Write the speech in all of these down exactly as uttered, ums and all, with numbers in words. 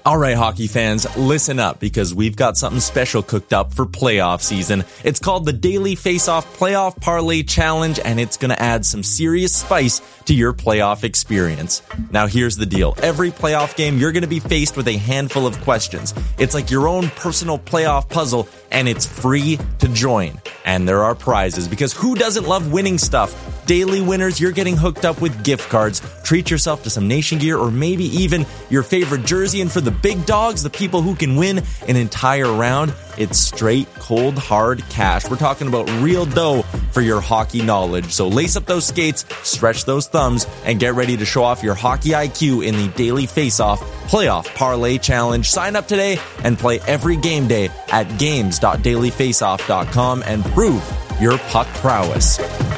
All right, hockey fans, listen up because we've got something special cooked up for playoff season. It's called the Daily Face-Off Playoff Parlay Challenge, and it's going to add some serious spice to your playoff experience. Now, here's the deal. Every playoff game, you're going to be faced with a handful of questions. It's like your own personal playoff puzzle, and it's free to join. And there are prizes, because who doesn't love winning stuff? Daily winners, you're getting hooked up with gift cards. Treat yourself to some Nation gear or maybe even your favorite jersey. And for the big dogs, the people who can win an entire round, it's straight, cold, hard cash. We're talking about real dough for your hockey knowledge. So lace up those skates, stretch those thumbs, and get ready to show off your hockey I Q in the Daily Face-Off Playoff Parlay Challenge. Sign up today and play every game day at games dot daily face off dot com and prove your puck prowess.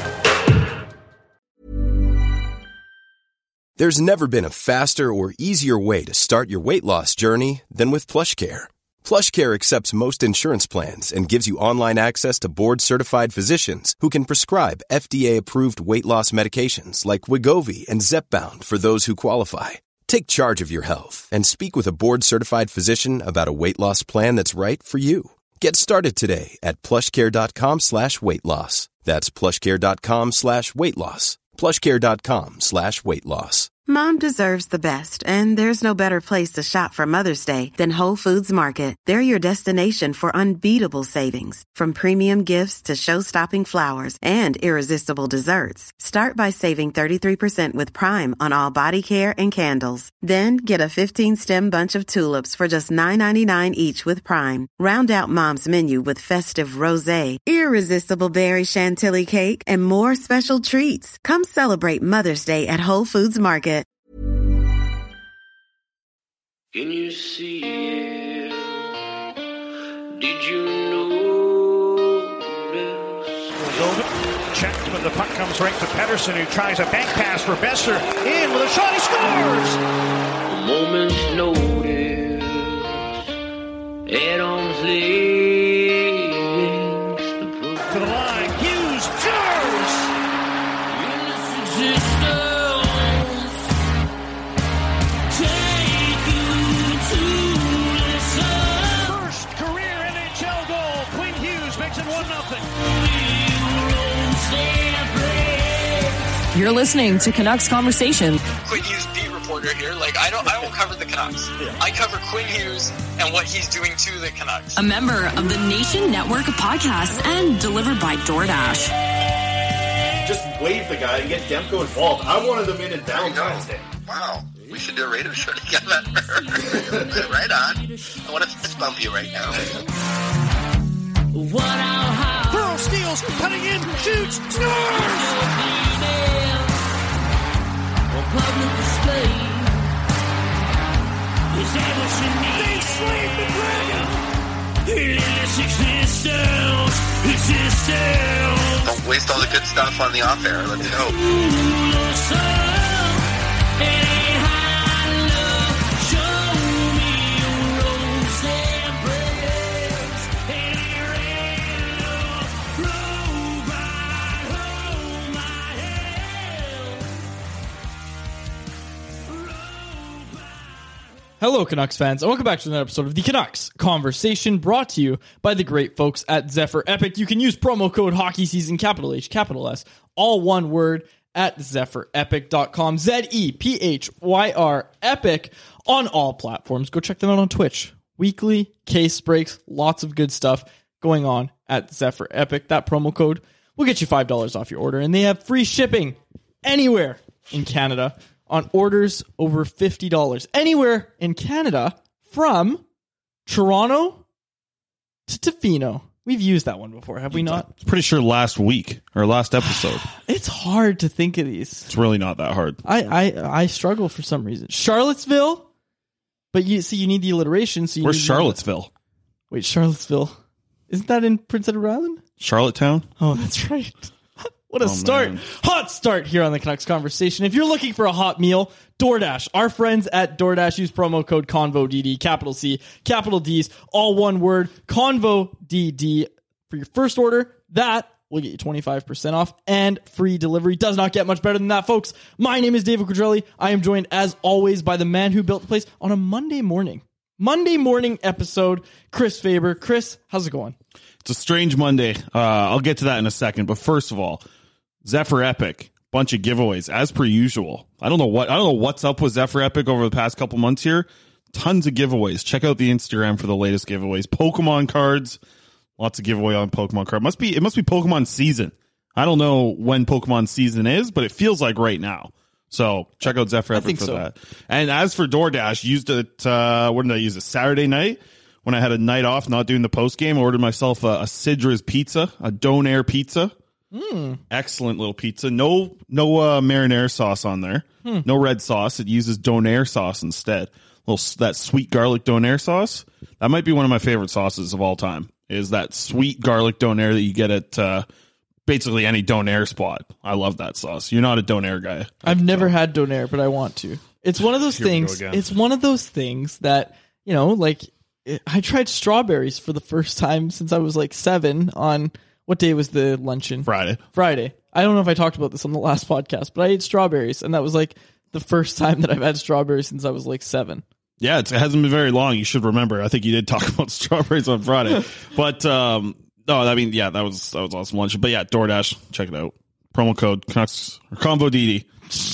There's never been a faster or easier way to start your weight loss journey than with PlushCare. PlushCare accepts most insurance plans and gives you online access to board-certified physicians who can prescribe F D A-approved weight loss medications like Wegovy and Zepbound for those who qualify. Take charge of your health and speak with a board-certified physician about a weight loss plan that's right for you. Get started today at plushcare.com slash weight loss. That's plushcare.com slash weight loss. plushcare.com slash weight loss. Mom deserves the best, and there's no better place to shop for Mother's Day than Whole Foods Market. They're your destination for unbeatable savings, from premium gifts to show-stopping flowers and irresistible desserts. Start by saving thirty-three percent with Prime on all body care and candles. Then get a fifteen-stem bunch of tulips for just nine ninety-nine each with Prime. Round out Mom's menu with festive rosé, irresistible berry chantilly cake, and more special treats. Come celebrate Mother's Day at Whole Foods Market. Can you see it? Did you notice? Over. Checked, but the puck comes right to Pettersson, who tries a bank pass for Besser. In with a shot, he scores! A moment's notice. At arm's length. To the line, Hughes, scores! In this existence, take you to the sun. First career N H L goal. Quinn Hughes makes it one nothing. You're listening to Canucks Conversation. Quinn Hughes, beat reporter here. Like, I don't, I won't cover the Canucks. Yeah. I cover Quinn Hughes and what he's doing to the Canucks. A member of the Nation Network of Podcasts and delivered by DoorDash. Just wave the guy and get Demko involved. I wanted them in in Valentine's Day. Wow. We should do a radio show together. Right on. I want to fist bump you right now. Pearl steals, cutting in, shoots, scores! They slayed the dragon! Don't waste all the good stuff on the off air. Let's go. Hello, Canucks fans, and welcome back to another episode of the Canucks Conversation, brought to you by the great folks at Zephyr Epic. You can use promo code Hockey Season, capital H, capital S, all one word, at zephyr epic dot com, Z E P H Y R, Epic, on all platforms. Go check them out on Twitch. Weekly case breaks, lots of good stuff going on at Zephyr Epic. That promo code will get you five dollars off your order, and they have free shipping anywhere in Canada on orders over fifty dollars. Anywhere in Canada from Toronto to Tofino. We've used that one before, have we not? Pretty sure last week or last episode. It's hard to think of these. It's really not that hard. I, I, I struggle for some reason. Charlottesville, but you see, you need the alliteration. So you Where's need Charlottesville? The, wait, Charlottesville. Isn't that in Prince Edward Island? Charlottetown? Oh, that's right. What a oh, start. Man. Hot start here on the Canucks Conversation. If you're looking for a hot meal, DoorDash. Our friends at DoorDash use promo code CONVODD, capital C, capital D's, all one word, CONVODD for your first order. That will get you twenty-five percent off and free delivery. Does not get much better than that, folks. My name is David Quadrelli. I am joined, as always, by the man who built the place on a Monday morning. Monday morning episode. Chris Faber. Chris, how's it going? It's a strange Monday. Uh, I'll get to that in a second. But first of all, Zephyr Epic, bunch of giveaways as per usual. I don't know what I don't know what's up with Zephyr Epic over the past couple months here. Tons of giveaways. Check out the Instagram for the latest giveaways. Pokemon cards, lots of giveaway on Pokemon card. Must be it must be Pokemon season. I don't know when Pokemon season is, but it feels like right now. So check out Zephyr Epic for so. that. And as for DoorDash, used it. Uh, when did I use it? Saturday night when I had a night off, not doing the post game. Ordered myself a, a Sidra's pizza, a Donair pizza. Mm. Excellent little pizza. No, no uh, marinara sauce on there. Hmm. No red sauce. It uses Donair sauce instead. Little that sweet garlic Donair sauce. That might be one of my favorite sauces of all time. Is that sweet garlic Donair that you get at uh, basically any Donair spot. I love that sauce. You're not a Donair guy. I've never had Donair, but I want to. It's one of those Here things. It's one of those things that, you know, like it, I tried strawberries for the first time since I was like seven. On what day was the luncheon? Friday. Friday. I don't know if I talked about this on the last podcast, but I ate strawberries, and that was like the first time that I've had strawberries since I was like seven. Yeah, it's, it hasn't been very long. You should remember. I think you did talk about strawberries on Friday, but um, no, I mean, yeah, that was that was awesome lunch. But yeah, DoorDash, check it out. Promo code Canucks or Convo D D.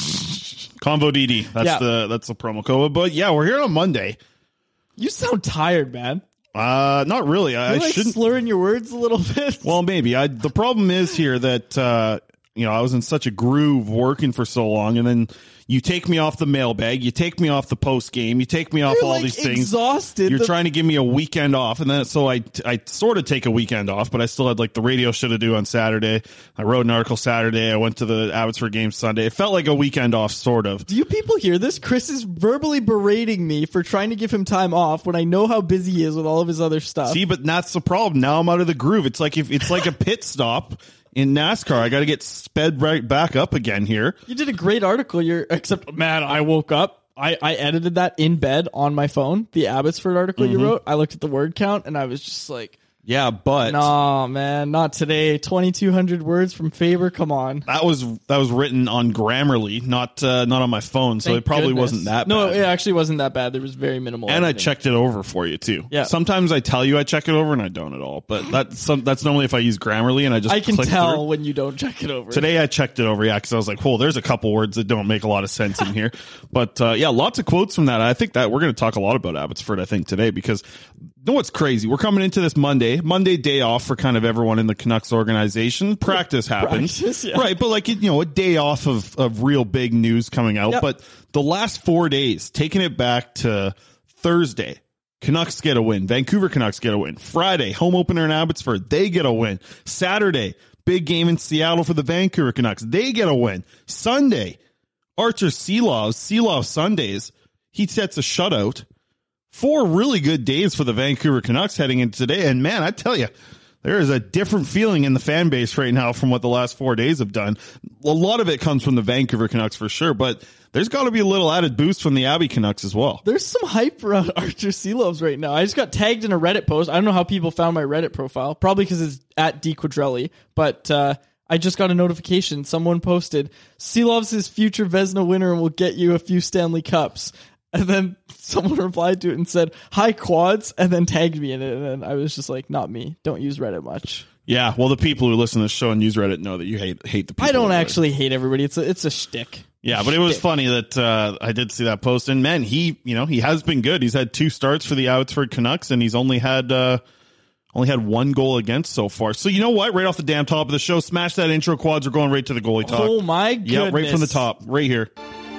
Convo D D. That's yeah. the that's the promo code. But yeah, we're here on Monday. You sound tired, man. Uh, not really. I, You're I like shouldn't slurring your words a little bit. Well, maybe. I the problem is here that uh, you know I was in such a groove working for so long, and then you take me off the mailbag, you take me off the post game, you take me off You're all like these things. Exhausted. You're the- trying to give me a weekend off, and then so I I sort of take a weekend off, but I still had like the radio show to do on Saturday. I wrote an article Saturday. I went to the Abbotsford game Sunday. It felt like a weekend off, sort of. Do you people hear this? Chris is verbally berating me for trying to give him time off when I know how busy he is with all of his other stuff. See, but that's the problem. Now I'm out of the groove. It's like if it's like a pit stop in NASCAR. I got to get sped right back up again here. You did a great article. You're except, man, I woke up. I, I edited that in bed on my phone. The Abbotsford article mm-hmm. you wrote. I looked at the word count and I was just like, yeah, but no, man, not today. twenty-two hundred words from Faber. Come on. That was that was written on Grammarly, not uh, not on my phone, so Thank it probably goodness. wasn't that no, bad. No, it actually wasn't that bad. There was very minimal. And editing. I checked it over for you too. Yeah. Sometimes I tell you I check it over and I don't at all. But that's some, that's normally if I use Grammarly and I just I can click tell through. when you don't check it over. Today I checked it over, yeah, because I was like, "Whoa, there's a couple words that don't make a lot of sense in here." But uh, yeah, lots of quotes from that. I think that we're going to talk a lot about Abbotsford. I think today because you know what's crazy? We're coming into this Monday, Monday day off for kind of everyone in the Canucks organization. Practice happened, Practice, yeah. right? But like you know, a day off of of real big news coming out. Yep. But the last four days, taking it back to Thursday. Canucks get a win. Vancouver Canucks get a win. Friday, home opener in Abbotsford. They get a win. Saturday, big game in Seattle for the Vancouver Canucks. They get a win. Sunday, Archer Seelov, Seelov Sundays. He sets a shutout. Four really good days for the Vancouver Canucks heading into today. And man, I tell you, there is a different feeling in the fan base right now from what the last four days have done. A lot of it comes from the Vancouver Canucks for sure, but there's got to be a little added boost from the Abbey Canucks as well. There's some hype around Archer Seelovs right now. I just got tagged in a Reddit post. I don't know how people found my Reddit profile. Probably because it's at D Quadrelli, but uh, I just got a notification. Someone posted, Seelovs is future Vezina winner and will get you a few Stanley Cups. And then someone replied to it and said, hi, quads, and then tagged me in it. And then I was just like, not me. Don't use Reddit much. Yeah, well, the people who listen to this show and use Reddit know that you hate hate the people. I don't actually hate everybody. It's a, it's a shtick. Yeah, but it was funny that uh, I did see that post. And, man, he you know he has been good. He's had two starts for the Abbotsford Canucks, and he's only had uh, only had one goal against so far. So, you know what? Right off the damn top of the show, smash that intro, quads. We're going right to the goalie talk. Oh, my goodness. Yeah, right from the top, right here.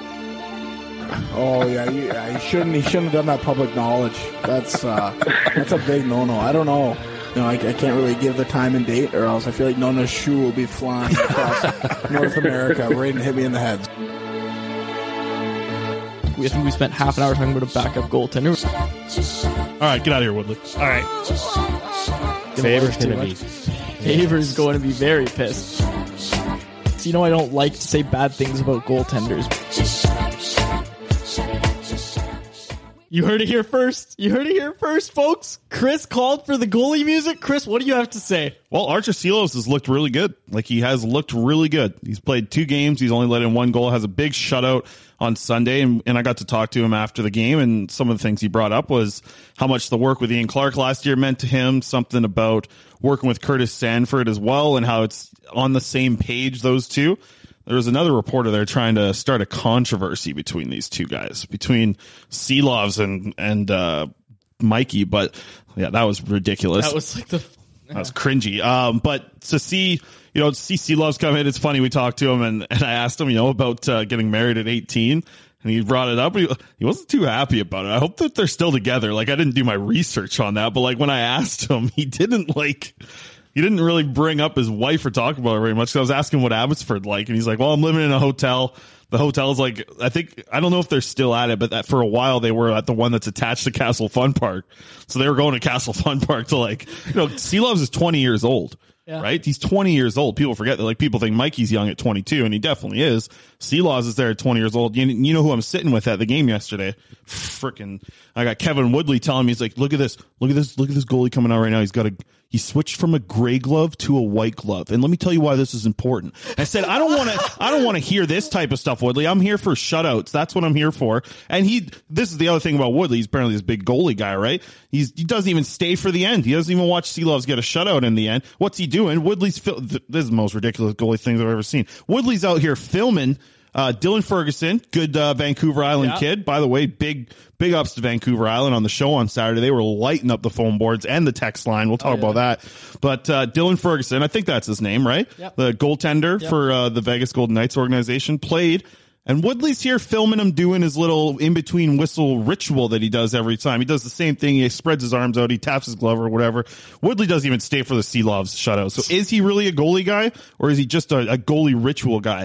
Oh yeah, you, yeah, he shouldn't. He shouldn't have done that public knowledge. That's uh, that's a big no-no. I don't know. You know, I, I can't really give the time and date, or else I feel like Nona's shoe will be flying across North America, right and hit me in the head. We, I think we spent half an hour talking about a backup goaltender. All right, get out of here, Woodley. All right. Favor's going to be Favor's going to be very pissed. So, you know, I don't like to say bad things about goaltenders. You heard it here first. You heard it here first, folks. Chris called for the goalie music. Chris, what do you have to say? Well, Archer Silovs has looked really good. Like, he has looked really good. He's played two games. He's only let in one goal. Has a big shutout on Sunday, and, and I got to talk to him after the game, and some of the things he brought up was how much the work with Ian Clark last year meant to him, something about working with Curtis Sanford as well, and how it's on the same page, those two. There was another reporter there trying to start a controversy between these two guys, between Silovs and and uh, Mikey. But yeah, that was ridiculous. That was like the that was cringy. Um, but to see you know see Silovs come in, it's funny. We talked to him and, and I asked him, you know, about uh, getting married at eighteen, and he brought it up. He, he wasn't too happy about it. I hope that they're still together. Like, I didn't do my research on that, but like when I asked him, he didn't like. He didn't really bring up his wife or talk about it very much. So I was asking what Abbotsford like, and he's like, well, I'm living in a hotel. The hotel's like, I think, I don't know if they're still at it, but that for a while they were at the one that's attached to Castle Fun Park. So they were going to Castle Fun Park to, like, you know, Silovs is twenty years old, yeah. right? He's twenty years old. People forget that, like, people think Mikey's young at twenty-two, and he definitely is. Silovs is there at twenty years old. You, you know who I'm sitting with at the game yesterday? Freaking, I got Kevin Woodley telling me, he's like, look at this, look at this, look at this goalie coming out right now. He's got a, he switched from a gray glove to a white glove. And let me tell you why this is important. I said, I don't want to, I don't want to hear this type of stuff, Woodley. I'm here for shutouts. That's what I'm here for. And he, this is the other thing about Woodley. He's apparently this big goalie guy, right? He's, he doesn't even stay for the end. He doesn't even watch Silovs get a shutout in the end. What's he doing? Woodley's, fil- this is the most ridiculous goalie things I've ever seen. Woodley's out here filming Uh, Dylan Ferguson, good uh, Vancouver Island yeah. kid. By the way, big big ups to Vancouver Island on the show on Saturday. They were lighting up the phone boards and the text line. We'll talk oh, yeah. about that. But uh, Dylan Ferguson, I think that's his name, right? Yep. The goaltender yep. for uh, the Vegas Golden Knights organization, played. And Woodley's here filming him doing his little in-between whistle ritual that he does every time. He does the same thing. He spreads his arms out. He taps his glove or whatever. Woodley doesn't even stay for the Silovs shutout. So is he really a goalie guy, or is he just a, a goalie ritual guy?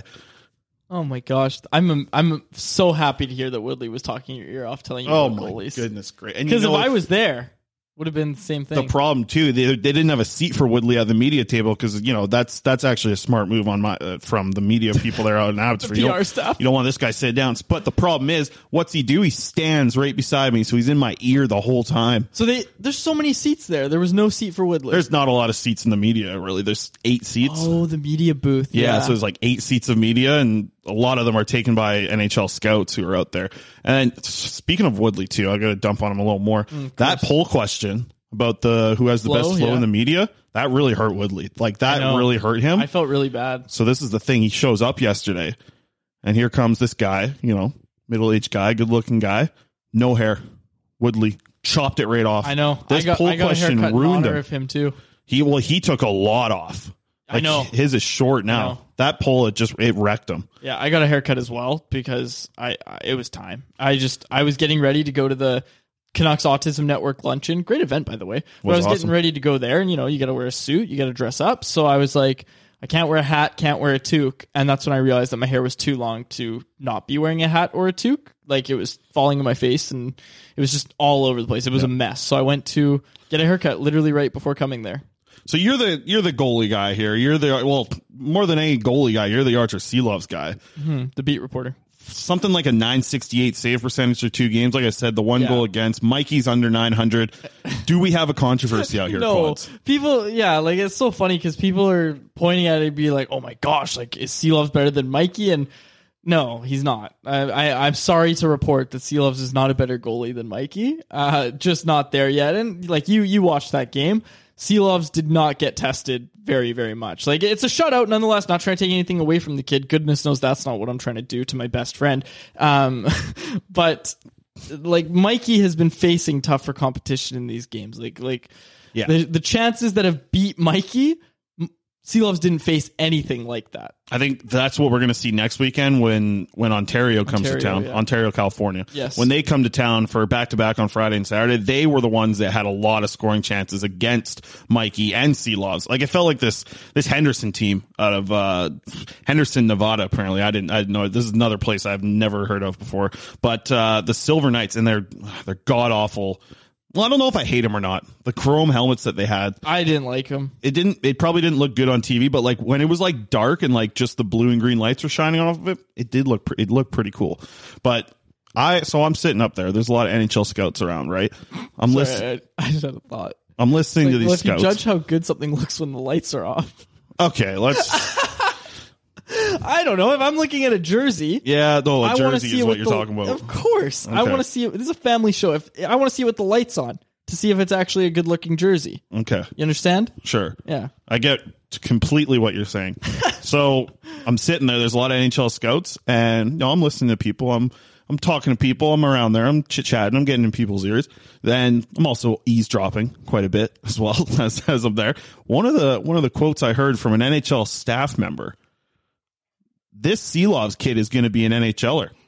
Oh my gosh, I'm I'm so happy to hear that Woodley was talking your ear off, telling you oh about my goalies. Goodness, great! Because you know, if I was there, would have been the same thing. The problem too, they, they didn't have a seat for Woodley at the media table because you know that's that's actually a smart move on my uh, from the media people there out in Abbotsford. P R stuff. You don't want this guy to sit down. But the problem is, what's he do? He stands right beside me, so he's in my ear the whole time. So they there's so many seats there. There was no seat for Woodley. There's not a lot of seats in the media, really. There's eight seats. Oh, the media booth. Yeah, yeah. so there's like eight seats of media, and a lot of them are taken by N H L scouts who are out there. And speaking of Woodley too, I got to dump on him a little more. Mm, that poll question about the who has the flow, best flow yeah. in the media, that really hurt Woodley. Like that really hurt him. I felt really bad. So this is the thing. He shows up yesterday, and here comes this guy, you know, middle-aged guy, good-looking guy, no hair. Woodley chopped it right off. I know. This I got, poll I got question a haircut ruined in honor him. Of him too. He well, he took a lot off. Like, I know his is short now. That poll, it just it wrecked him. Yeah, I got a haircut as well because I, I it was time. I just I was getting ready to go to the Canucks Autism Network luncheon. Great event, by the way. But I was awesome. getting ready to go there, and you know, you got to wear a suit, you got to dress up. So I was like, I can't wear a hat, can't wear a toque, and that's when I realized that my hair was too long to not be wearing a hat or a toque. Like it was falling in my face, and it was just all over the place. It was yep. a mess. So I went to get a haircut literally right before coming there. So you're the you're the goalie guy here. You're the well, more than any goalie guy. You're the Archer Silovs guy, mm-hmm. the beat reporter. Something like a nine sixty-eight save percentage for two games. Like I said, the one yeah. goal against. Mikey's under nine hundred. Do we have a controversy out here? No, Quads? People. Yeah, like it's so funny because people are pointing at it and be like, "Oh my gosh, like is Silovs better than Mikey?" And no, he's not. I, I I'm sorry to report that Silovs is not a better goalie than Mikey. Uh, just not there yet. And like you, you watched that game. Silovs did not get tested very, very much. Like, it's a shutout nonetheless, not trying to take anything away from the kid. Goodness knows that's not what I'm trying to do to my best friend. Um, but, like, Mikey has been facing tougher competition in these games. Like, like yeah. the, the chances that have beat Mikey, Silovs didn't face anything like that. I think that's what we're going to see next weekend when, when Ontario comes Ontario, to town. yeah. Ontario, California. Yes. When they come to town for back-to-back on Friday and Saturday, they were the ones that had a lot of scoring chances against Mikey and Silovs. Like, it felt like this this Henderson team out of uh, Henderson, Nevada, apparently. I didn't I didn't know. This is another place I've never heard of before. But uh, the Silver Knights, and they're, they're god-awful. Well, I don't know if I hate them or not. The chrome helmets that they had. I didn't like them. It didn't. It probably didn't look good on T V, but like when it was like dark and like just the blue and green lights were shining off of it, it did look. It looked pretty cool. But I so I'm sitting up there. There's a lot of N H L scouts around, right? I'm Sorry, listening. I, I just had a thought. I'm listening Like, to these well, if scouts. you judge how good something looks when the lights are off. Okay, let's. I don't know. If I'm looking at a jersey, Yeah, no, a I want to jersey see is it what with you're the, talking about. Of course, I Okay. want to see it. This is a family show. If I want to see it with the lights on to see if it's actually a good looking jersey. Okay, You understand? sure. Yeah. I get completely what you're saying. So I'm sitting there. There's a lot of N H L scouts, and no, I'm listening to people. I'm I'm talking to people. I'm around there. I'm chit chatting. I'm getting in people's ears. Then I'm also eavesdropping quite a bit as well as as I'm there. One of the one of the quotes I heard from an N H L staff member: "This Seelovs kid is going to be an N H L er."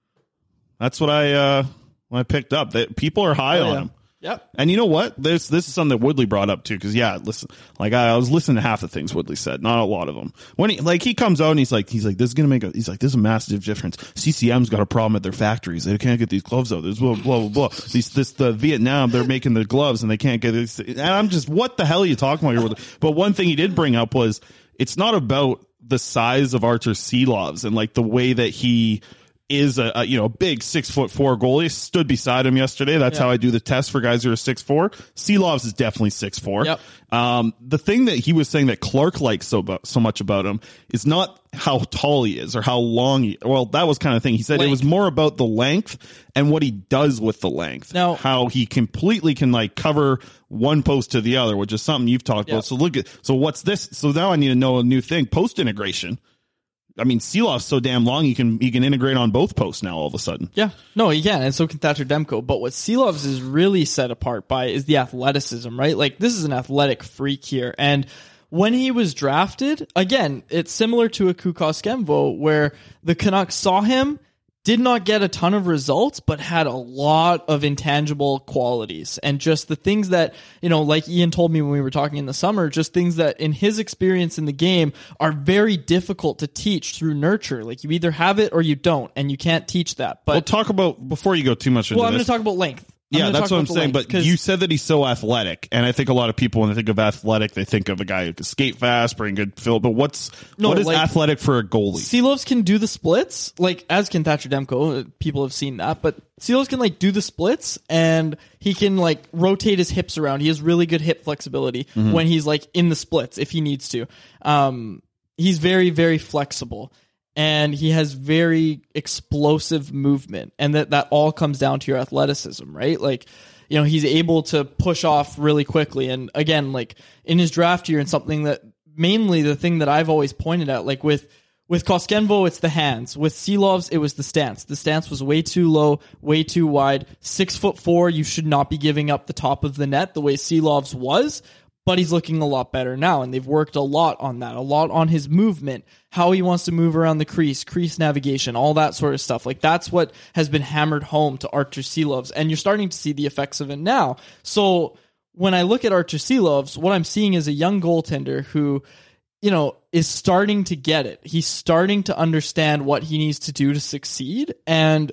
That's what I uh, when I picked up. That people are high Oh, on yeah. him. Yep. And you know what? This this is something that Woodley brought up too. Because yeah, listen, like I, I was listening to half the things Woodley said, not a lot of them. When he like he comes out and he's like he's like this is gonna make a he's like this is a massive difference. C C M's got a problem at their factories. They can't get these gloves out. There's blah blah blah blah. These this the Vietnam they're making the gloves and they can't get it. And I'm just what the hell are you talking about here? Woodley? But one thing he did bring up was it's not about the size of Artur Silovs and like the way that he is a, a you know big six foot four goalie. Stood beside him yesterday. That's Yeah. how I do the test for guys who are six four. Seelovs is definitely six four. Yep. Um, the thing that he was saying that Clark likes so about, so much about him is not how tall he is or how long he. Well, that was kind of thing he said. Length. It was more about the length and what he does with the length. Now- how he completely can like cover one post to the other, which is something you've talked Yep. about. So look at so what's this? So now I need to know a new thing. Post integration. I mean, Seelov's so damn long, he can he can integrate on both posts now all of a sudden. Yeah, no, he can, and so can Thatcher Demko. But what Seelovs is really set apart by is the athleticism, right? Like, this is an athletic freak here. And when he was drafted, again, it's similar to a Kukoskemvo, where the Canucks saw him, did not get a ton of results, but had a lot of intangible qualities. And just the things that, you know, like Ian told me when we were talking in the summer, just things that in his experience in the game are very difficult to teach through nurture. Like, you either have it or you don't, and you can't teach that. But Well, talk about before you go too much into well, I'm going this. to talk about length. I'm Yeah, gonna that's talk what I'm about the saying. length, But 'cause- you said that he's so athletic, and I think a lot of people, when they think of athletic, they think of a guy who can skate fast, bring good fill. But what's No, what is like- athletic for a goalie? Seelovs can do the splits, like as can Thatcher Demko. People have seen that, but Seelovs can like do the splits, and he can like rotate his hips around. He has really good hip flexibility Mm-hmm. when he's like in the splits if he needs to. Um, he's very very flexible, and he has very explosive movement, and that that all comes down to your athleticism, right? Like, you know, he's able to push off really quickly. And again, like in his draft year, and something that mainly the thing that I've always pointed at, like with with Koskenvo, it's the hands. With Seelovs, it was the stance. The stance was way too low, way too wide. Six foot four, you should not be giving up the top of the net the way Seelovs was. But he's looking a lot better now, and they've worked a lot on that, a lot on his movement, how he wants to move around the crease, crease navigation, all that sort of stuff. Like, that's what has been hammered home to Artur Seelovs, and you're starting to see the effects of it now. So when I look at Artur Seelovs, what I'm seeing is a young goaltender who, you know, is starting to get it. He's starting to understand what he needs to do to succeed. And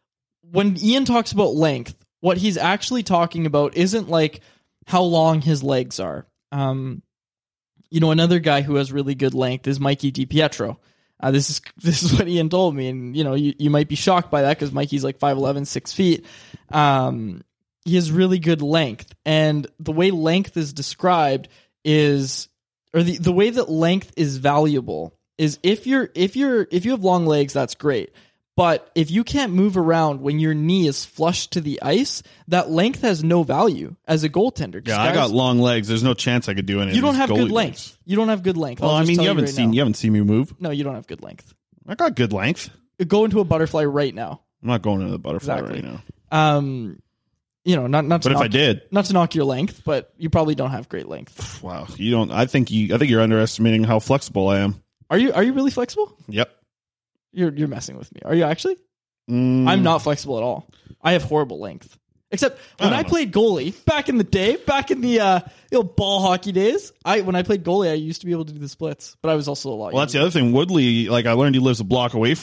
when Ian talks about length, what he's actually talking about isn't like how long his legs are. Um, you know, another guy who has really good length is Mikey DiPietro. Uh, this is this is what Ian told me, and you know, you, you might be shocked by that because Mikey's like five eleven, six feet. Um, he has really good length, and the way length is described is, or the, the way that length is valuable is if you're if you're if you have long legs, that's great. But if you can't move around when your knee is flush to the ice, that length has no value as a goaltender. 'Cause Yeah, I guys- got long legs. There's no chance I could do any. You of don't these have good goalie length. moves. You don't have good length. Well, I'll I just mean, tell you haven't right seen now. you haven't seen me move. No, you don't have good length. I got good length. Go into a butterfly right now. I'm not going to the butterfly Exactly. right now. Um, you know, not not. To But if knock, I did, not to knock your length, but you probably don't have great length. wow, you don't. I think you. I think you're underestimating how flexible I am. Are you? Are you really flexible? Yep. You're you're messing with me. Are you actually? Mm, I'm not flexible at all. I have horrible length. Except when I I, don't know. played goalie back in the day, back in the uh, you know, ball hockey days. I when I played goalie, I used to be able to do the splits, but I was also a lot. Well, that's the younger. other thing. Woodley, like I learned, he lives a block away from me.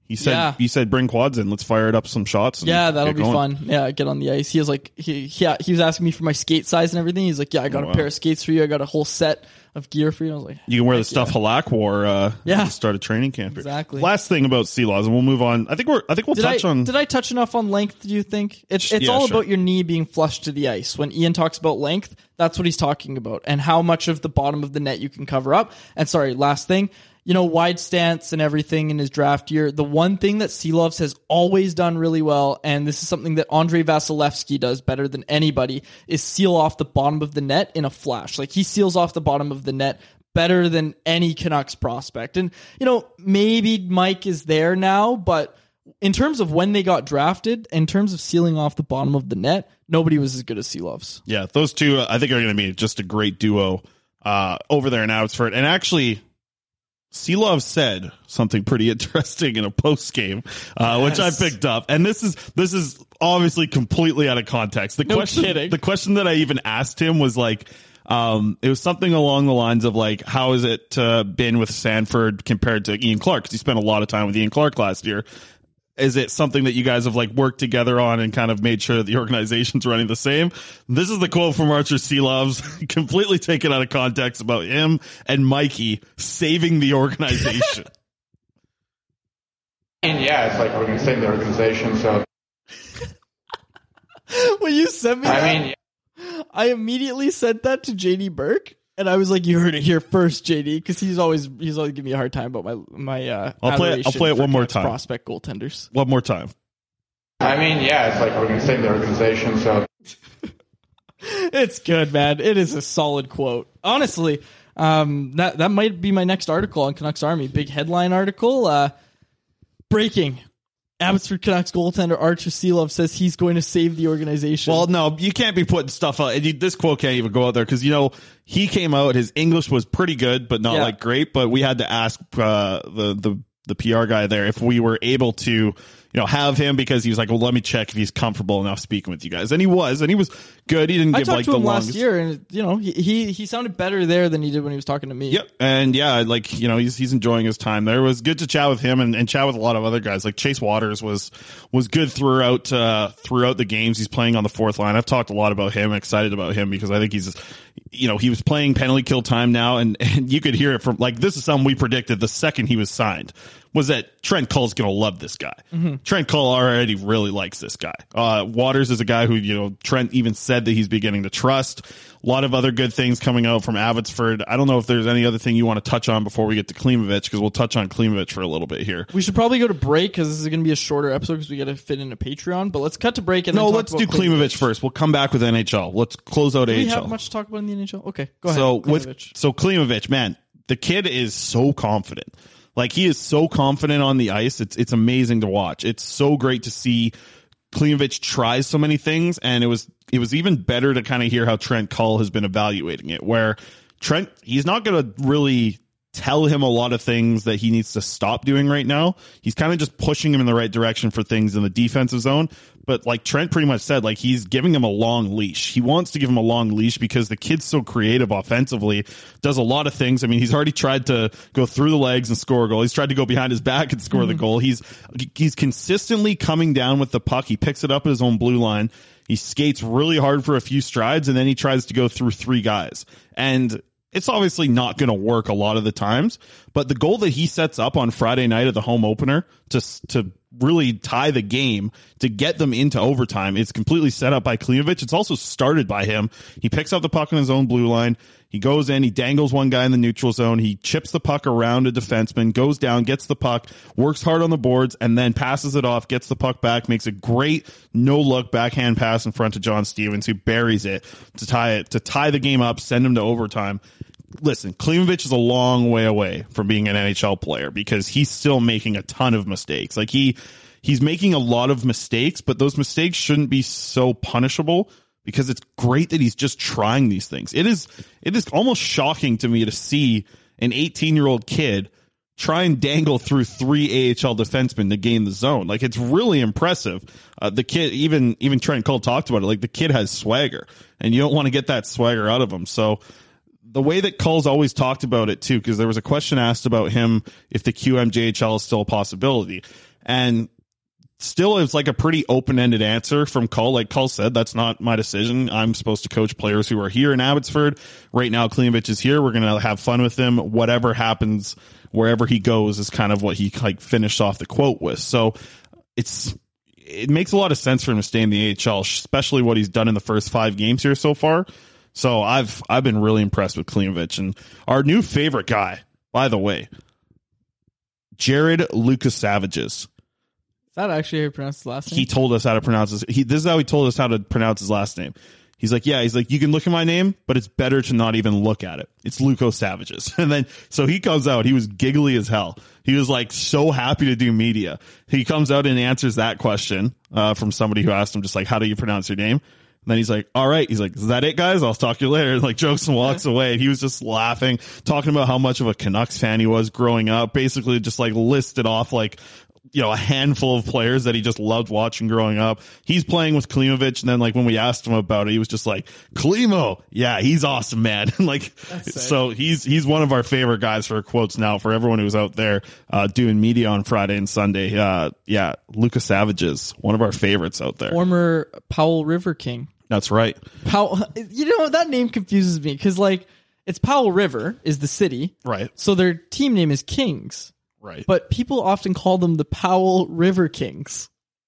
He said, Yeah. he said, bring quads in. Let's fire it up some shots. And Yeah, that'll get be going. fun. Yeah, get on the ice. He was like, he, yeah, he was asking me for my skate size and everything. He's like, yeah, I got Oh, a wow. pair of skates for you. I got a whole set of gear for you. I was like, You can wear the heck stuff yeah. Halak wore uh, Yeah. at the start of training camp. here. Exactly. Last thing about Sea-Laws, and we'll move on. I think we're. I think we'll Did touch I, on. Did I touch enough on length, do you think? It's it's Yeah, all sure. about your knee being flush to the ice. When Ian talks about length, that's what he's talking about, and how much of the bottom of the net you can cover up. And sorry, last thing, you know, wide stance and everything in his draft year. The one thing that Sea-Loves has always done really well, and this is something that Andrei Vasilevsky does better than anybody, is seal off the bottom of the net in a flash. Like, he seals off the bottom of the net better than any Canucks prospect. And, you know, maybe Mike is there now, but in terms of when they got drafted, in terms of sealing off the bottom of the net, nobody was as good as Sea-Loves. Yeah, those two, uh, I think, are going to be just a great duo uh, over there in Abbotsford. And actually, Sea-Love said something pretty interesting in a post game, uh, Yes. which I picked up. And this is this is obviously completely out of context. The No question, kidding. the question that I even asked him was like, um, it was something along the lines of like, how has it uh, been with Sanford compared to Ian Clark? Because he spent a lot of time with Ian Clark last year. Is it something that you guys have like worked together on and kind of made sure that the organization's running the same? This is the quote from Archer Sea-Loves, completely taken out of context, about him and Mikey saving the organization. And yeah, it's like we're going to save the organization. So When you sent me I that, mean, I immediately sent that to J D Burke, and I was like, "You heard it here first, J D," because he's always he's always giving me a hard time about my my. Uh, I'll play it- I'll adoration play it for one more Canucks time. Prospect goaltenders. One more time. I mean, yeah, it's like we're going to save the organization. So It's good, man. It is a solid quote. Honestly, um, that that might be my next article on Canucks Army. Big headline article. Uh, breaking. Abbotsford Canucks goaltender Archer Sea-Love says he's going to save the organization. Well, no, you can't be putting stuff out. and you- This quote can't even go out there because, you know, he came out, his English was pretty good, but not Yeah. like great. But we had to ask uh, the, the, the P R guy there if we were able to, you know, have him, because he was like, well, let me check if he's comfortable enough speaking with you guys. And he was, and he was good. He didn't I give talked like to the him longest. last year, and you know he, he he sounded better there than he did when he was talking to me. Yep. And yeah, like, you know, he's he's enjoying his time there. It was good to chat with him and, and chat with a lot of other guys. Like Chase Waters was was good throughout uh throughout the games. He's playing on the fourth line. I've talked a lot about him, excited about him, because I think he's, you know, he was playing penalty kill time now, and, and you could hear it from, like, this is something we predicted the second he was signed, was that Trent Cull's going to love this guy. Mm-hmm. Trent Cull already really likes this guy. Uh, Waters is a guy who, you know, Trent even said that he's beginning to trust. A lot of other good things coming out from Abbotsford. I don't know if there's any other thing you want to touch on before we get to Klimovich, because we'll touch on Klimovich for a little bit here. We should probably go to break because this is going to be a shorter episode because we got to fit in a Patreon. But let's cut to break and No, then talk let's about do Klimovich first. We'll come back with N H L. Let's close out Do we A H L. have much to talk about in the N H L? Okay, go ahead. So with Klimovich. so Klimovich, man, the kid is so confident. Like, he is so confident on the ice. It's it's amazing to watch. It's so great to see Klimovich tries so many things, and it was it was even better to kind of hear how Trent Cull has been evaluating it, where Trent, he's not going to really tell him a lot of things that he needs to stop doing right now. He's kind of just pushing him in the right direction for things in the defensive zone. But like Trent pretty much said, like, he's giving him a long leash. He wants to give him a long leash because the kid's so creative offensively, does a lot of things. I mean, he's already tried to go through the legs and score a goal. He's tried to go behind his back and score the goal. He's he's consistently coming down with the puck. He picks it up at his own blue line. He skates really hard for a few strides, and then he tries to go through three guys. And it's obviously not going to work a lot of the times, but the goal that he sets up on Friday night at the home opener to to really tie the game, to get them into overtime, it's completely set up by Klimovich. It's also started by him. He picks up the puck on his own blue line. He goes in, he dangles one guy in the neutral zone. He chips the puck around a defenseman, goes down, gets the puck, works hard on the boards, and then passes it off, gets the puck back, makes a great no-look backhand pass in front of John Stevens, who buries it to tie it, to tie the game up, send him to overtime. Listen, Klimovich is a long way away from being an N H L player because he's still making a ton of mistakes. Like, he he's making a lot of mistakes, but those mistakes shouldn't be so punishable, because it's great that he's just trying these things. It is it is almost shocking to me to see an eighteen-year-old kid try and dangle through three A H L defensemen to gain the zone. Like, it's really impressive. Uh, the kid, even even Trent Cull talked about it. Like, the kid has swagger, and you don't want to get that swagger out of him. So the way that Cull's always talked about it too, because there was a question asked about him if the Q M J H L is still a possibility. And still, it's like a pretty open-ended answer from Cull. Like Cull said, that's not my decision. I'm supposed to coach players who are here in Abbotsford. Right now, Klimovich is here. We're going to have fun with him. Whatever happens, wherever he goes, is kind of what he like finished off the quote with. So it's it makes a lot of sense for him to stay in the A H L, especially what he's done in the first five games here so far. So I've I've been really impressed with Klimovich. And our new favorite guy, by the way, Jared Lukasavages. Is that actually how you pronounce his last name? He told us how to pronounce his. He, this is how he told us how to pronounce his last name. He's like, yeah, he's like, you can look at my name, but it's better to not even look at it. It's Lukasavages. And then, so he comes out, he was giggly as hell. He was like so happy to do media. He comes out and answers that question uh, from somebody who asked him just like, how do you pronounce your name? And then he's like, all right. He's like, is that it, guys? I'll talk to you later. Like jokes and walks away. And he was just laughing, talking about how much of a Canucks fan he was growing up. Basically just like listed off like, you know, a handful of players that he just loved watching growing up. He's playing with Klimovich. And then like when we asked him about it, he was just like, Klimo. Yeah, he's awesome, man. Like, so he's, he's one of our favorite guys for quotes now for everyone who's out there, uh, doing media on Friday and Sunday. Uh, yeah, Lukasavages, one of our favorites out there. Former Powell River King. That's right. Powell, you know, that name confuses me because like it's Powell River is the city. Right. So their team name is Kings. Right. But people often call them the Powell River Kings.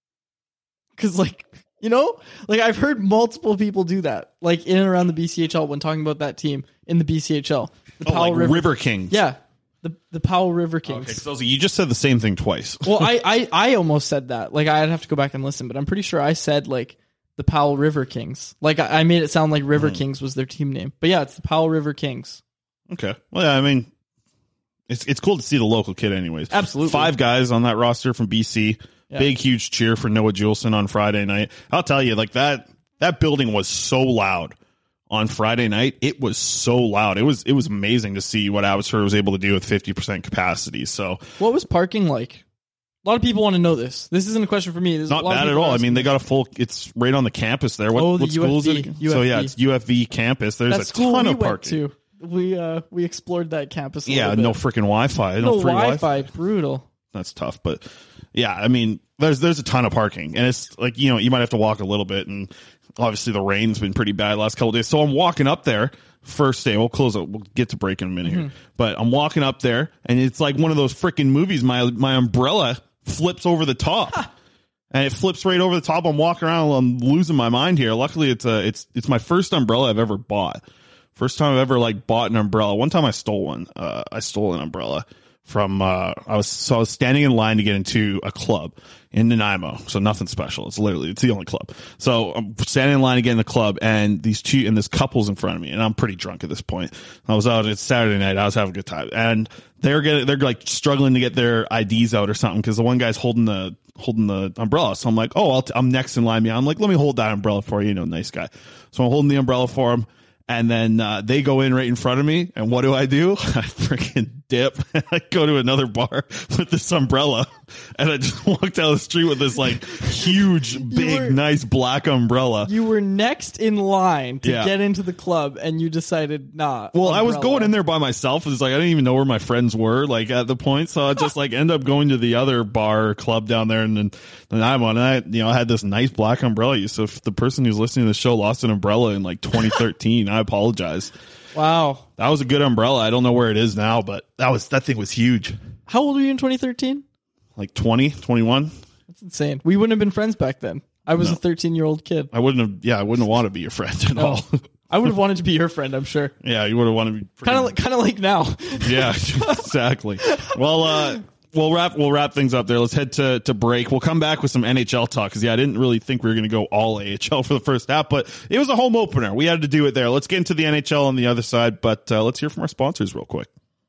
Because, like, you know, like I've heard multiple people do that, like in and around the B C H L when talking about that team in the B C H L. The oh, Powell like River, River Kings. Yeah. The the Powell River Kings. Okay, so you just said the same thing twice. Well, I, I, I almost said that. Like, I'd have to go back and listen, but I'm pretty sure I said, like, the Powell River Kings. Like, I, I made it sound like River mm. Kings was their team name. But yeah, it's the Powell River Kings. Okay. Well, yeah, I mean, It's it's cool to see the local kid anyways. Absolutely. Five guys on that roster from B C. Yeah. Big, huge cheer for Noah Juleson on Friday night. I'll tell you, like that that building was so loud on Friday night. It was so loud. It was it was amazing to see what Abbotsford was able to do with fifty percent capacity. So what was parking like? A lot of people want to know this. This isn't a question for me. This not is a lot bad at all. I mean, they got a full. It's right on the campus there. What, oh, the what school is it? U F V. So yeah, it's U F V campus. There's that a school ton we of parking. Went to. We uh we explored that campus. A yeah, little bit. no freaking Wi-Fi. No, no free Wi-Fi. Wi-Fi. Brutal. That's tough, but yeah, I mean, there's there's a ton of parking, and it's like you know you might have to walk a little bit, and obviously the rain's been pretty bad last couple of days. So I'm walking up there first day. We'll close it. We'll get to break in a minute mm-hmm. here, but I'm walking up there, and it's like one of those freaking movies. My my umbrella flips over the top. Huh. And it flips right over the top. I'm walking around. I'm losing my mind here. Luckily, it's a it's it's my first umbrella I've ever bought. First time I've ever like bought an umbrella. One time I stole one. Uh, I stole an umbrella from. Uh, I was so I was standing in line to get into a club in Nanaimo. So nothing special. It's literally it's the only club. So I'm standing in line to get in the club, and these two and this couple's in front of me, and I'm pretty drunk at this point. I was out. It's Saturday night. I was having a good time, and they're getting they're like struggling to get their I Ds out or something because the one guy's holding the holding the umbrella. So I'm like, oh, I'll t- I'm next in line. Yeah, I'm like, let me hold that umbrella for you. You know, nice guy. So I'm holding the umbrella for him. And then uh, they go in right in front of me, and what do I do? I freaking dip, and I go to another bar with this umbrella, and I just walk down the street with this like huge, big, were, nice black umbrella. You were next in line to yeah. get into the club, and you decided not. Well, umbrella. I was going in there by myself. It's like I didn't even know where my friends were, like at the point, so I just like end up going to the other bar or club down there, and then then I went. I you know I had this nice black umbrella. So if the person who's listening to the show lost an umbrella in like twenty thirteen. I apologize. Wow. That was a good umbrella. I don't know where it is now, but that was that thing was huge. How old were you in twenty thirteen? Like twenty, twenty-one. That's insane. We wouldn't have been friends back then. I was no. a thirteen-year-old kid. I wouldn't have, yeah, I wouldn't want to be your friend at no. all. I would have wanted to be your friend, I'm sure. Yeah, you would have wanted to be. Kind of like, kind of like now. Yeah, exactly. Well, uh, We'll wrap we'll wrap things up there. Let's head to, to break. We'll come back with some N H L talk because yeah, I didn't really think we were going to go all A H L for the first half, but it was a home opener. We had to do it there. Let's get into the N H L on the other side, but uh, let's hear from our sponsors real quick.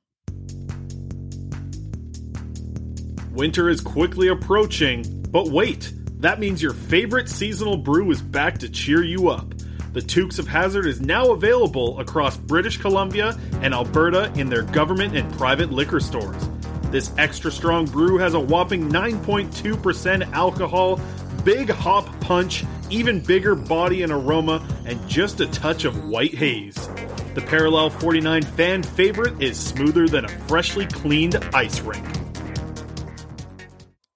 Winter is quickly approaching, but wait, that means your favorite seasonal brew is back to cheer you up. The Tukes of Hazard is now available across British Columbia and Alberta in their government and private liquor stores. This extra strong brew has a whopping nine point two percent alcohol, big hop punch, even bigger body and aroma, and just a touch of white haze. The Parallel forty-nine fan favorite is smoother than a freshly cleaned ice rink.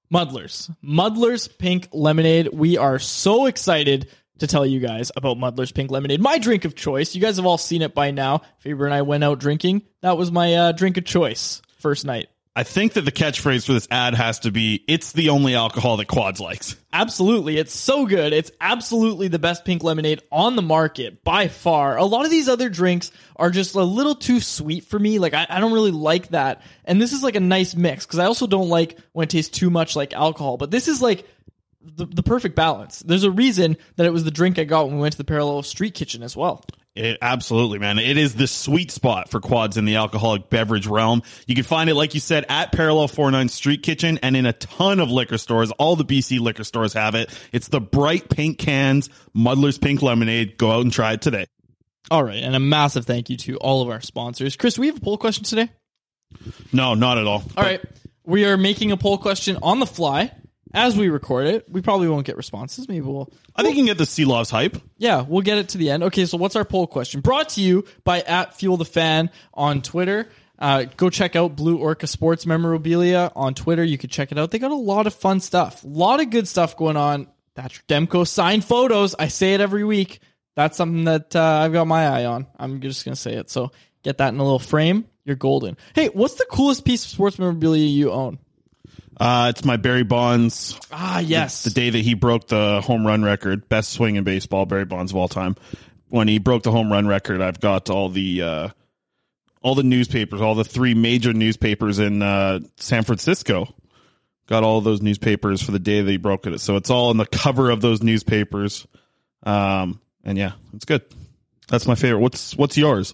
Muddlers. Muddlers Pink Lemonade. We are so excited to tell you guys about Muddlers Pink Lemonade, my drink of choice. You guys have all seen it by now. Faber and I went out drinking. That was my uh, drink of choice first night. I think that the catchphrase for this ad has to be, it's the only alcohol that Quads likes. Absolutely. It's so good. It's absolutely the best pink lemonade on the market by far. A lot of these other drinks are just a little too sweet for me. Like, I, I don't really like that. And this is like a nice mix because I also don't like when it tastes too much like alcohol. But this is like the, the perfect balance. There's a reason that it was the drink I got when we went to the Parallel Street Kitchen as well. It, absolutely, man. It is the sweet spot for Quads in the alcoholic beverage realm. You can find it, like you said, at Parallel forty-nine Street Kitchen and in a ton of liquor stores. All the B C liquor stores have it. It's the bright pink cans, Muddler's Pink Lemonade. Go out and try it today. All right, and a massive thank you to all of our sponsors. Chris, do we have a poll question today? No, not at all. All right, we are making a poll question on the fly. As we record it, we probably won't get responses. Maybe we'll... I think you can get the Sea-Loves hype. Yeah, we'll get it to the end. Okay, so what's our poll question? Brought to you by at Fuel the Fan on Twitter. Uh, go check out Blue Orca Sports Memorabilia on Twitter. You can check it out. They got a lot of fun stuff. A lot of good stuff going on. Thatcher Demko signed photos. I say it every week. That's something that uh, I've got my eye on. I'm just going to say it. So get that in a little frame. You're golden. Hey, what's the coolest piece of sports memorabilia you own? Uh, it's my Barry Bonds. Ah, yes. The, the day that he broke the home run record, best swing in baseball, Barry Bonds of all time. When he broke the home run record, I've got all the uh, all the newspapers, all the three major newspapers in uh, San Francisco. Got all those newspapers for the day that he broke it. So it's all on the cover of those newspapers. Um, and yeah, it's good. That's my favorite. What's what's yours?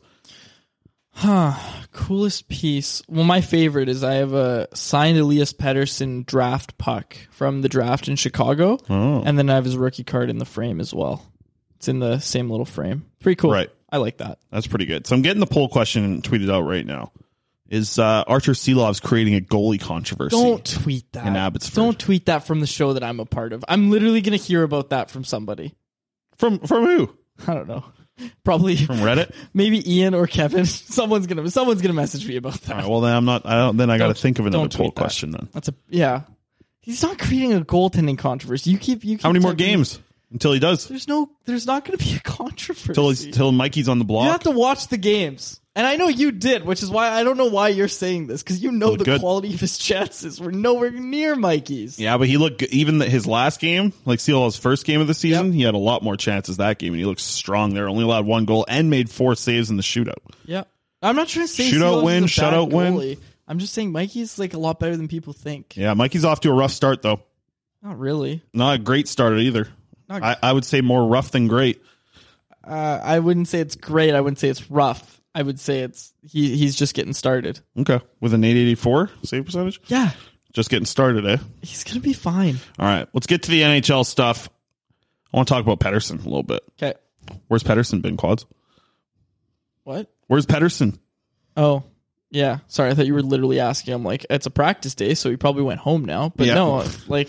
Huh. Coolest piece. Well, my favorite is I have a signed Elias Pettersson draft puck from the draft in Chicago. Oh. And then I have his rookie card in the frame as well. It's in the same little frame. Pretty cool. Right. I like that. That's pretty good. So I'm getting the poll question tweeted out right now. Is uh, Archer Sea-Loves creating a goalie controversy? Don't tweet that. In Abbotsford. Don't tweet that from the show that I'm a part of. I'm literally going to hear about that from somebody. From from who? I don't know. Probably from Reddit. Maybe Ian or Kevin. Someone's gonna someone's gonna message me about that. All right, well, then I'm not. I don't. Then I got to Don't- think of another don't poll tweet that. question. Then That's a yeah. He's not creating a goaltending controversy. You keep you. Keep how many more typing- games until he does? There's no. There's not going to be a controversy. Till he's till Mikey's on the block. You have to watch the games, and I know you did, which is why I don't know why you're saying this because you know Look the good. quality of his chances were nowhere near Mikey's. Yeah, but he looked good. Even the, his last game, like Seattle's first game of the season, Yep. he had a lot more chances that game, and he looked strong there. Only allowed one goal and made four saves in the shootout. Yeah, I'm not trying to say Shootout Sealos win, is a bad shutout win. goalie. I'm just saying Mikey's like a lot better than people think. Yeah, Mikey's off to a rough start though. Not really. Not a great start either. Not- I, I would say more rough than great. Uh, I wouldn't say it's great. I wouldn't say it's rough. I would say it's he. He's just getting started. Okay, with an eight eighty-four save percentage. Yeah, Just getting started, eh? he's gonna be fine. All right, let's get to the N H L stuff. I want to talk about Pettersson a little bit. Okay. Where's Pettersson been, Quads? What? Where's Pettersson? Oh, yeah. Sorry, I thought you were literally asking. I'm like, it's a practice day, so he probably went home now. But Yeah. no, like,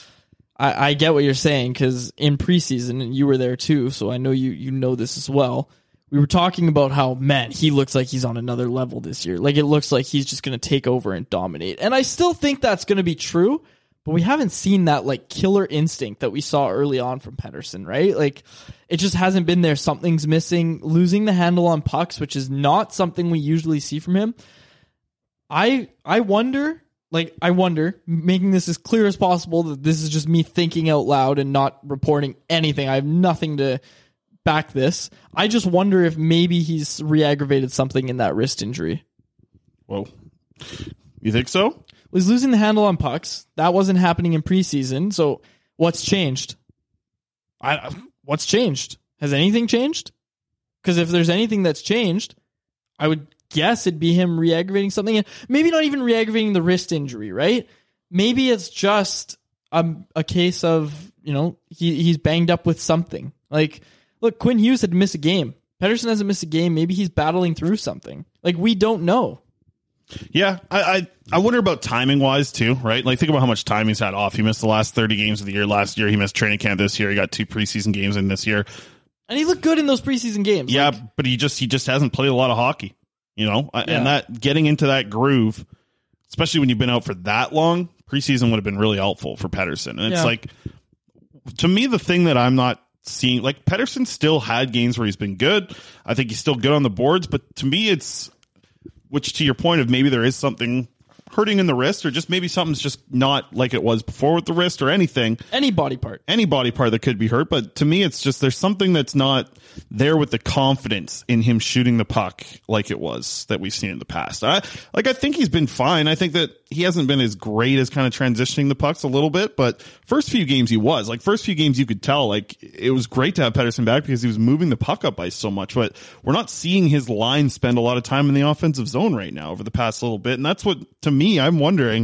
I, I get what you're saying because in preseason, and you were there too, so I know you you know this as well. We were talking about how, man, he looks like he's on another level this year. Like, it looks like he's just going to take over and dominate. And I still think that's going to be true, but we haven't seen that, like, killer instinct that we saw early on from Pettersson, right? Like, it just hasn't been there. Something's missing. Losing the handle on pucks, which is not something we usually see from him. I I wonder, like, I wonder, making this as clear as possible that this is just me thinking out loud and not reporting anything. I have nothing to back this. I just wonder if maybe he's re-aggravated something in that wrist injury. Whoa. You think so? Was losing the handle on pucks. That wasn't happening in preseason. So what's changed? I what's changed? Has anything changed? Because if there's anything that's changed, I would guess it'd be him re-aggravating something, and maybe not even re-aggravating the wrist injury, right? Maybe it's just a, a case of, you know, he he's banged up with something. Like, look, Quinn Hughes had to miss a game. Pettersson hasn't missed a game. Maybe he's battling through something. Like, we don't know. Yeah, I, I I wonder about timing wise too, right? Like, think about how much time he's had off. He missed the last thirty games of the year last year. He missed training camp this year. He got two preseason games in this year. And he looked good in those preseason games. Yeah, Like, but he just he just hasn't played a lot of hockey, you know. Yeah. And that getting into that groove, especially when you've been out for that long, preseason would have been really helpful for Pettersson. And it's Yeah. like, to me, the thing that I'm not seeing, like Pettersson still had games where he's been good. I think he's still good on the boards, but to me, it's, which to your point of maybe there is something hurting in the wrist, or just maybe something's just not like it was before with the wrist, or anything. Any body part. Any body part that could be hurt. But to me, it's just there's something that's not there with the confidence in him shooting the puck like it was that we've seen in the past. I, like, I think he's been fine. I think that he hasn't been as great as kind of transitioning the pucks a little bit, but first few games he was. Like, first few games you could tell, like, it was great to have Pettersson back because he was moving the puck up ice so much, but we're not seeing his line spend a lot of time in the offensive zone right now over the past little bit. And that's what, to me, I'm wondering,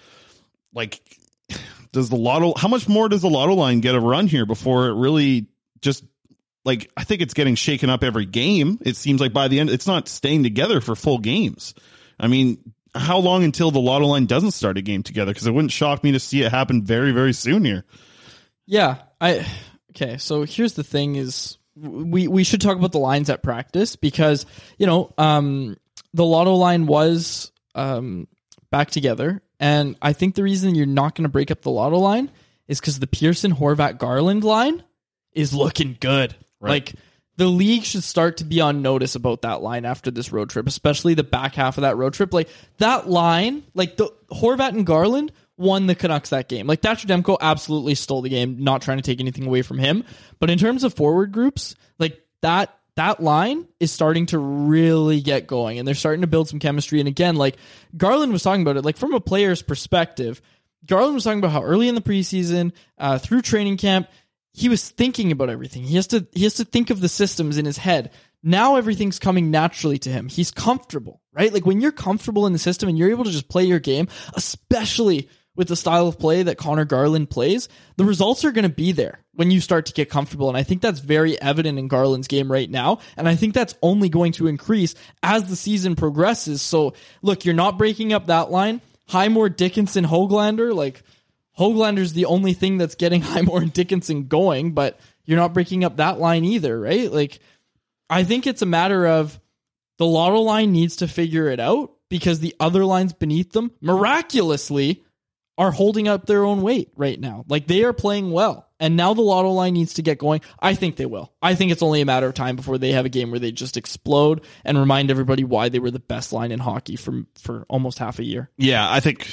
like, does the Lotto, how much more does the Lotto line get a run here before it really just, like, I think it's getting shaken up every game. It seems like by the end, it's not staying together for full games. I mean, how long until the Lotto line doesn't start a game together? Because it wouldn't shock me to see it happen very, very soon here. Yeah. I okay. So here's the thing: is we we should talk about the lines at practice, because you know um, the Lotto line was um, back together, and I think the reason you're not going to break up the Lotto line is because the Pearson, Horvat, Garland line is looking good. Right. Like, the league should start to be on notice about that line after this road trip, especially the back half of that road trip. Like, that line, like the Horvat and Garland won the Canucks that game. Like, Thatcher Demko absolutely stole the game, not trying to take anything away from him. But in terms of forward groups, like that that line is starting to really get going, and they're starting to build some chemistry. And again, like Garland was talking about it, like from a player's perspective, Garland was talking about how early in the preseason, uh, through training camp, he was thinking about everything. He has to he has to think of the systems in his head. Now everything's coming naturally to him. He's comfortable, right? Like, when you're comfortable in the system and you're able to just play your game, especially with the style of play that Connor Garland plays, the results are going to be there when you start to get comfortable. And I think that's very evident in Garland's game right now. And I think that's only going to increase as the season progresses. So look, you're not breaking up that line. Highmore, Dickinson, Höglander, like, Höglander's the only thing that's getting Highmore and Dickinson going, but you're not breaking up that line either, right? Like, I think it's a matter of the Lotto line needs to figure it out, because the other lines beneath them miraculously are holding up their own weight right now. Like, they are playing well, and now the Lotto line needs to get going. I think they will. I think it's only a matter of time before they have a game where they just explode and remind everybody why they were the best line in hockey for, for almost half a year. Yeah, I think...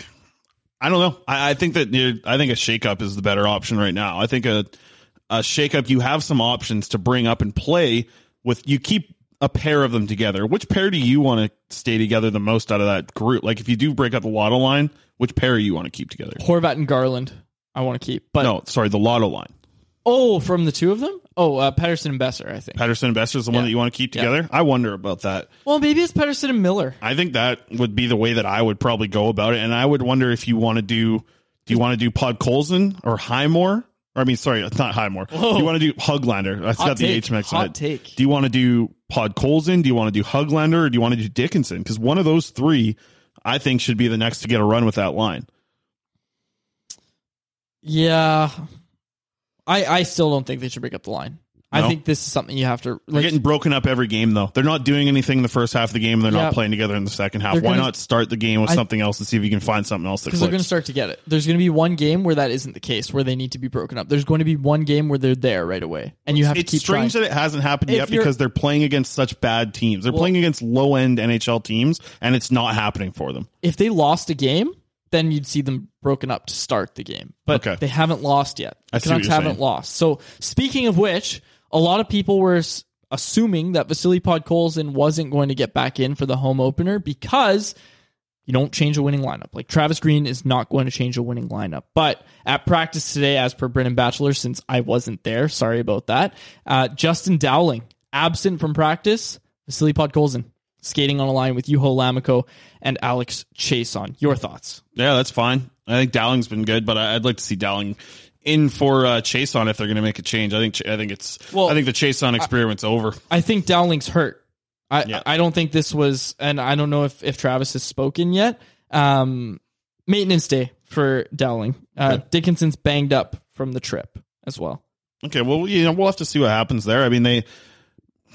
I don't know. I, I think that I think a shakeup is the better option right now. I think a a shakeup, you have some options to bring up and play with. You keep a pair of them together. Which pair do you want to stay together the most out of that group? Like, if you do break up the Lotto line, which pair do you want to keep together? Horvat and Garland, I want to keep. But no, sorry, the Lotto line. Oh, from the two of them? Oh, uh, Pettersson and Besser, I think. Pettersson and Besser is the Yeah. one that you want to keep together? Yeah. I wonder about that. Well, maybe it's Pettersson and Miller. I think that would be the way that I would probably go about it. And I would wonder if you want to do, do you want to do Podkolzin or Highmore? Or I mean, sorry, it's not Highmore. Whoa. Do you want to do Höglander? I Hot got the take. H mixed Hot up. take. Do you want to do Podkolzin? Do you want to do Höglander? Or do you want to do Dickinson? Because one of those three, I think, should be the next to get a run with that line. Yeah. I, I still don't think they should break up the line. No? I think this is something you have to... They're getting broken up every game, though. They're not doing anything in the first half of the game, and they're Yeah. not playing together in the second half. They're Why gonna- not start the game with I- something else and see if you can find something else that Because they're going to clicks? start to get it. There's going to be one game where that isn't the case, where they need to be broken up. There's going to be one game where they're there right away, and you have It's to keep strange trying. that it hasn't happened If yet you're- because they're playing against such bad teams. They're Well- playing against low-end N H L teams, and it's not happening for them. If they lost a game, then you'd see them broken up to start the game. But Okay. they haven't lost yet. The I see what Canucks you're haven't saying. lost. So speaking of which, a lot of people were s- assuming that Vasily Podkolzin wasn't going to get back in for the home opener because you don't change a winning lineup. Like, Travis Green is not going to change a winning lineup. But at practice today, as per Brendan Batchelor, since I wasn't there, sorry about that, uh, Justin Dowling, absent from practice, Vasily Podkolzin skating on a line with Juho Lammikko and Alex Chason. Your thoughts? Yeah, that's fine. I think Dowling's been good, but I- I'd like to see Dowling in for uh, Chason if they're going to make a change. I think I think it's Well, I think the Chason experiment's over. I think Dowling's hurt. I Yeah. I don't think this was, and I don't know if, if Travis has spoken yet. Um, maintenance day for Dowling. Uh, Okay. Dickinson's banged up from the trip as well. Okay, well, you know, we'll have to see what happens there. I mean, they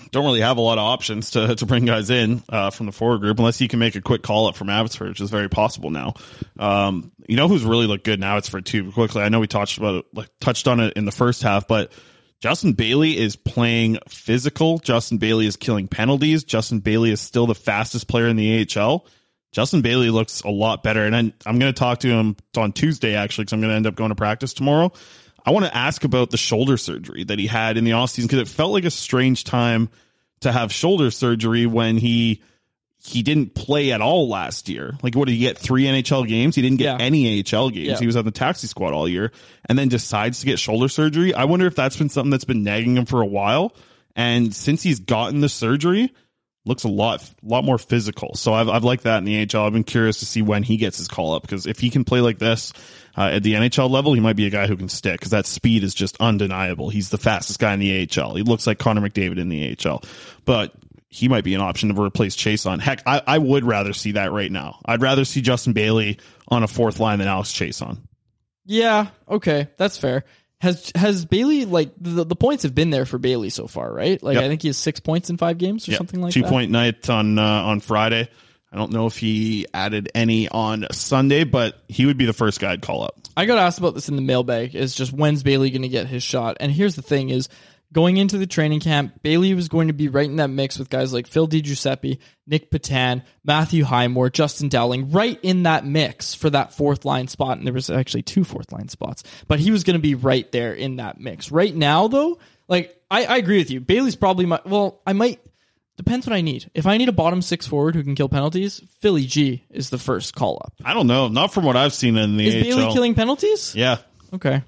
don't really have a lot of options to, to bring guys in uh, from the forward group unless you can make a quick call up from Abbotsford, which is very possible now. Um, you know who's really looked good in Abbotsford too? Quickly, I know we touched about it, like touched on it in the first half, but Justin Bailey is playing physical. Justin Bailey is killing penalties. Justin Bailey is still the fastest player in the A H L. Justin Bailey looks a lot better, and I'm, I'm going to talk to him on Tuesday actually because I'm going to end up going to practice tomorrow. I want to ask about the shoulder surgery that he had in the offseason because it felt like a strange time to have shoulder surgery when he he didn't play at all last year. Like, what did he get? Three N H L games? He didn't get Yeah. any A H L games. Yeah. He was on the taxi squad all year and then decides to get shoulder surgery. I wonder if that's been something that's been nagging him for a while. And since he's gotten the surgery, looks a lot lot more physical. So I've, I've liked that in the A H L. I've been curious to see when he gets his call up because if he can play like this uh, at the N H L level, he might be a guy who can stick because that speed is just undeniable. He's the fastest guy in the A H L. He looks like Connor McDavid in the A H L, but he might be an option to replace Chason. Heck, I, I would rather see that right now. I'd rather see Justin Bailey on a fourth line than Alex Chason. Yeah, okay, that's fair. Has has Bailey, like, the, the points have been there for Bailey so far, right? Like, Yep. I think he has six points in five games or Yep. something like Two that. point night on uh, on Friday. I don't know if he added any on Sunday, but he would be the first guy I'd call up. I got asked about this in the mailbag, is just when's Bailey going to get his shot? And here's the thing is, going into the training camp, Bailey was going to be right in that mix with guys like Phil DiGiuseppe, Nick Patan, Matthew Highmore, Justin Dowling, right in that mix for that fourth line spot. And there was actually two fourth line spots, but he was going to be right there in that mix. Right now, though, like, I, I agree with you. Bailey's probably my, well, I might, depends what I need. If I need a bottom six forward who can kill penalties, Philly G is the first call up. I don't know. Not from what I've seen in the Is A H L. Bailey killing penalties? Yeah. Okay.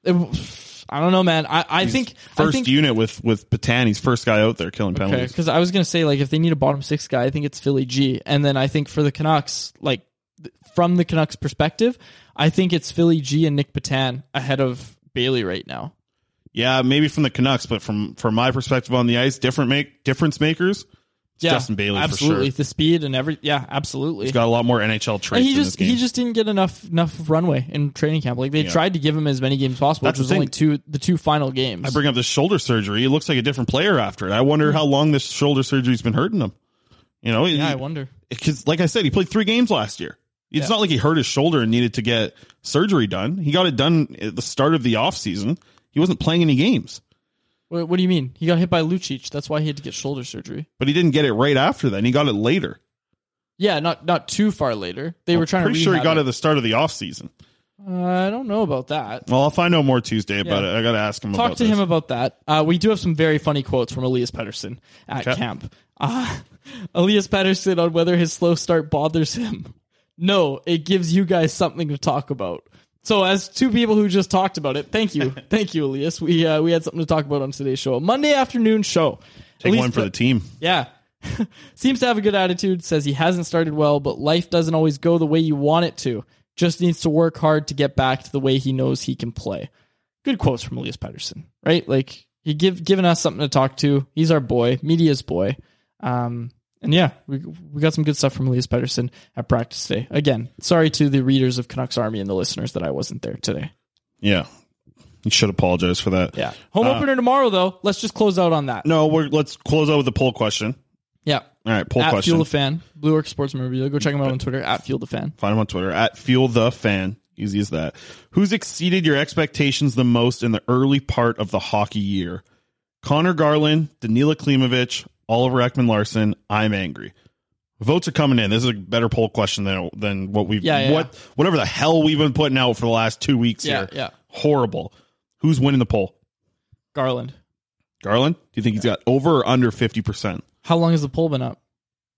It- I don't know, man. I, I He's think first I think, unit with with Patan. He's first guy out there killing okay, penalties. because I was gonna say, like, if they need a bottom six guy, I think it's Philly G, and then I think for the Canucks, like, th- from the Canucks perspective, I think it's Philly G and Nick Patan ahead of Bailey right now. Yeah, maybe from the Canucks, but from from my perspective on the ice, different make difference makers. It's Yeah, Justin Bailey absolutely. for sure. The speed and every, yeah, absolutely. He's got a lot more N H L traits And he in just this game. he just didn't get enough enough runway in training camp. Like, they Yeah. tried to give him as many games possible, That's which the was only thing. two the two final games. I bring up this shoulder surgery. He looks like a different player after it. I wonder how long this shoulder surgery's been hurting him. You know, yeah, he- I wonder. Because, like I said, he played three games last year. It's Yeah. not like he hurt his shoulder and needed to get surgery done. He got it done at the start of the offseason. He wasn't playing any games, What, what do you mean? He got hit by Lucic. That's why he had to get shoulder surgery. but he didn't get it right after that. He got it later. Yeah, not not too far later. They were trying Pretty to sure he rehab got it it. at the start of the offseason. Uh, I don't know about that. Well, I'll find out more Tuesday about Yeah. it. I got to ask him Talk about to this. him about that. Uh, we do have some very funny quotes from Elias Pettersson at Okay. camp. Uh, Elias Pettersson on whether his slow start bothers him. No, it gives you guys something to talk about. So, as two people who just talked about it, thank you, thank you, Elias. We uh, we had something to talk about on today's show, Monday afternoon show. Take Elias one for Pe- the team. Yeah. Seems to have a good attitude, says he hasn't started well, but life doesn't always go the way you want it to. Just needs to work hard to get back to the way he knows he can play. Good quotes from Elias Pettersson, right? Like, he give given us something to talk to. He's our boy, media's boy. Um, and yeah, we we got some good stuff from Elias Pettersson at practice today. Again, sorry to the readers of Canucks Army and the listeners that I wasn't there today. Yeah. You should apologize for that. Yeah. Home Uh, opener tomorrow, though. Let's just close out on that. No, we're, let's close out with the poll question. Yeah. All right, poll at question. Fuel the Fan, Blue Orc Sports Memorabilia. Go check them out on Twitter at Fuel the Fan. Find him on Twitter at Fuel the Fan. Easy as that. Who's exceeded your expectations the most in the early part of the hockey year? Connor Garland, Danila Klimovich, Oliver Ekman-Larsson. I'm angry. Votes are coming in. This is a better poll question than than what we've Yeah, yeah. what whatever the hell we've been putting out for the last two weeks Yeah, here. yeah. Horrible. Who's winning the poll? Garland. Garland? Do you think he's got over or under fifty percent? How long has the poll been up?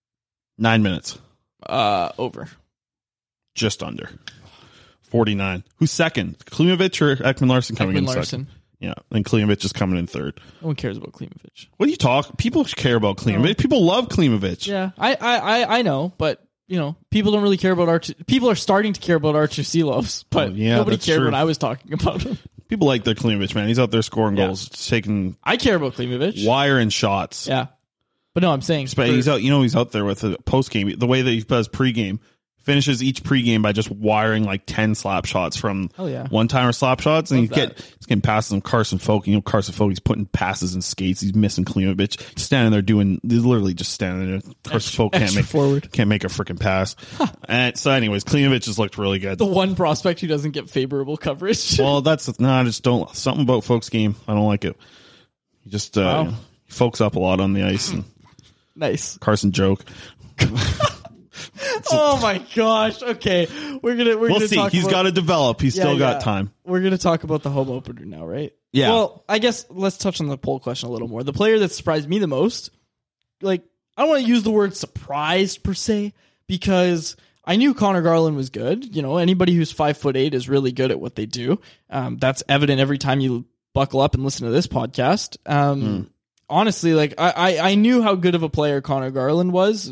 Nine minutes. Uh, over. Just under. forty-nine. Who's second? Klimovich or Ekman-Larsson coming in Ekman-Larsson. second? Yeah, and Klimovich is coming in third. No one cares about Klimovich. What do you talk? People care about Klimovich. No. People love Klimovich. Yeah, I, I, I, I know, but you know, people don't really care about Arch. People are starting to care about Archer Silovs, but Oh, yeah, nobody that's cared true. when I was talking about him. People like their Klimovich, man. He's out there scoring Yeah. goals, taking I care about Klimovich. wire and shots. Yeah, but no, I'm saying But for- he's out. You know, he's out there with a post game. The way that he does pregame, finishes each pregame by just wiring like ten slap shots from Oh, yeah. one-timer slap shots. And Love you get, he's getting passes from Carson Folk. You know, Carson Folk, he's putting passes and skates. He's missing Klimovich. Just standing there doing, he's literally just standing there. Carson Extra- Folk can't extra make, forward. can't make a freaking pass. And so anyways, Klimovich has looked really good. The one prospect who doesn't get favorable coverage. Well, that's, no, I just don't, something about Folk's game. I don't like it. He just, uh, Wow. you know, he Folks up a lot on the ice. And Nice. Carson joke. Oh my gosh. Okay. We're gonna we're We'll gonna see. talk He's about, got to develop. He's Yeah, still got yeah. time. We're gonna talk about the home opener now, right? Yeah. Well, I guess let's touch on the poll question a little more. The player that surprised me the most, like, I don't want to use the word surprised per se, because I knew Connor Garland was good. You know, anybody who's five foot eight is really good at what they do. Um, that's evident every time you buckle up and listen to this podcast. Um, Mm. Honestly, like I, I, I knew how good of a player Connor Garland was.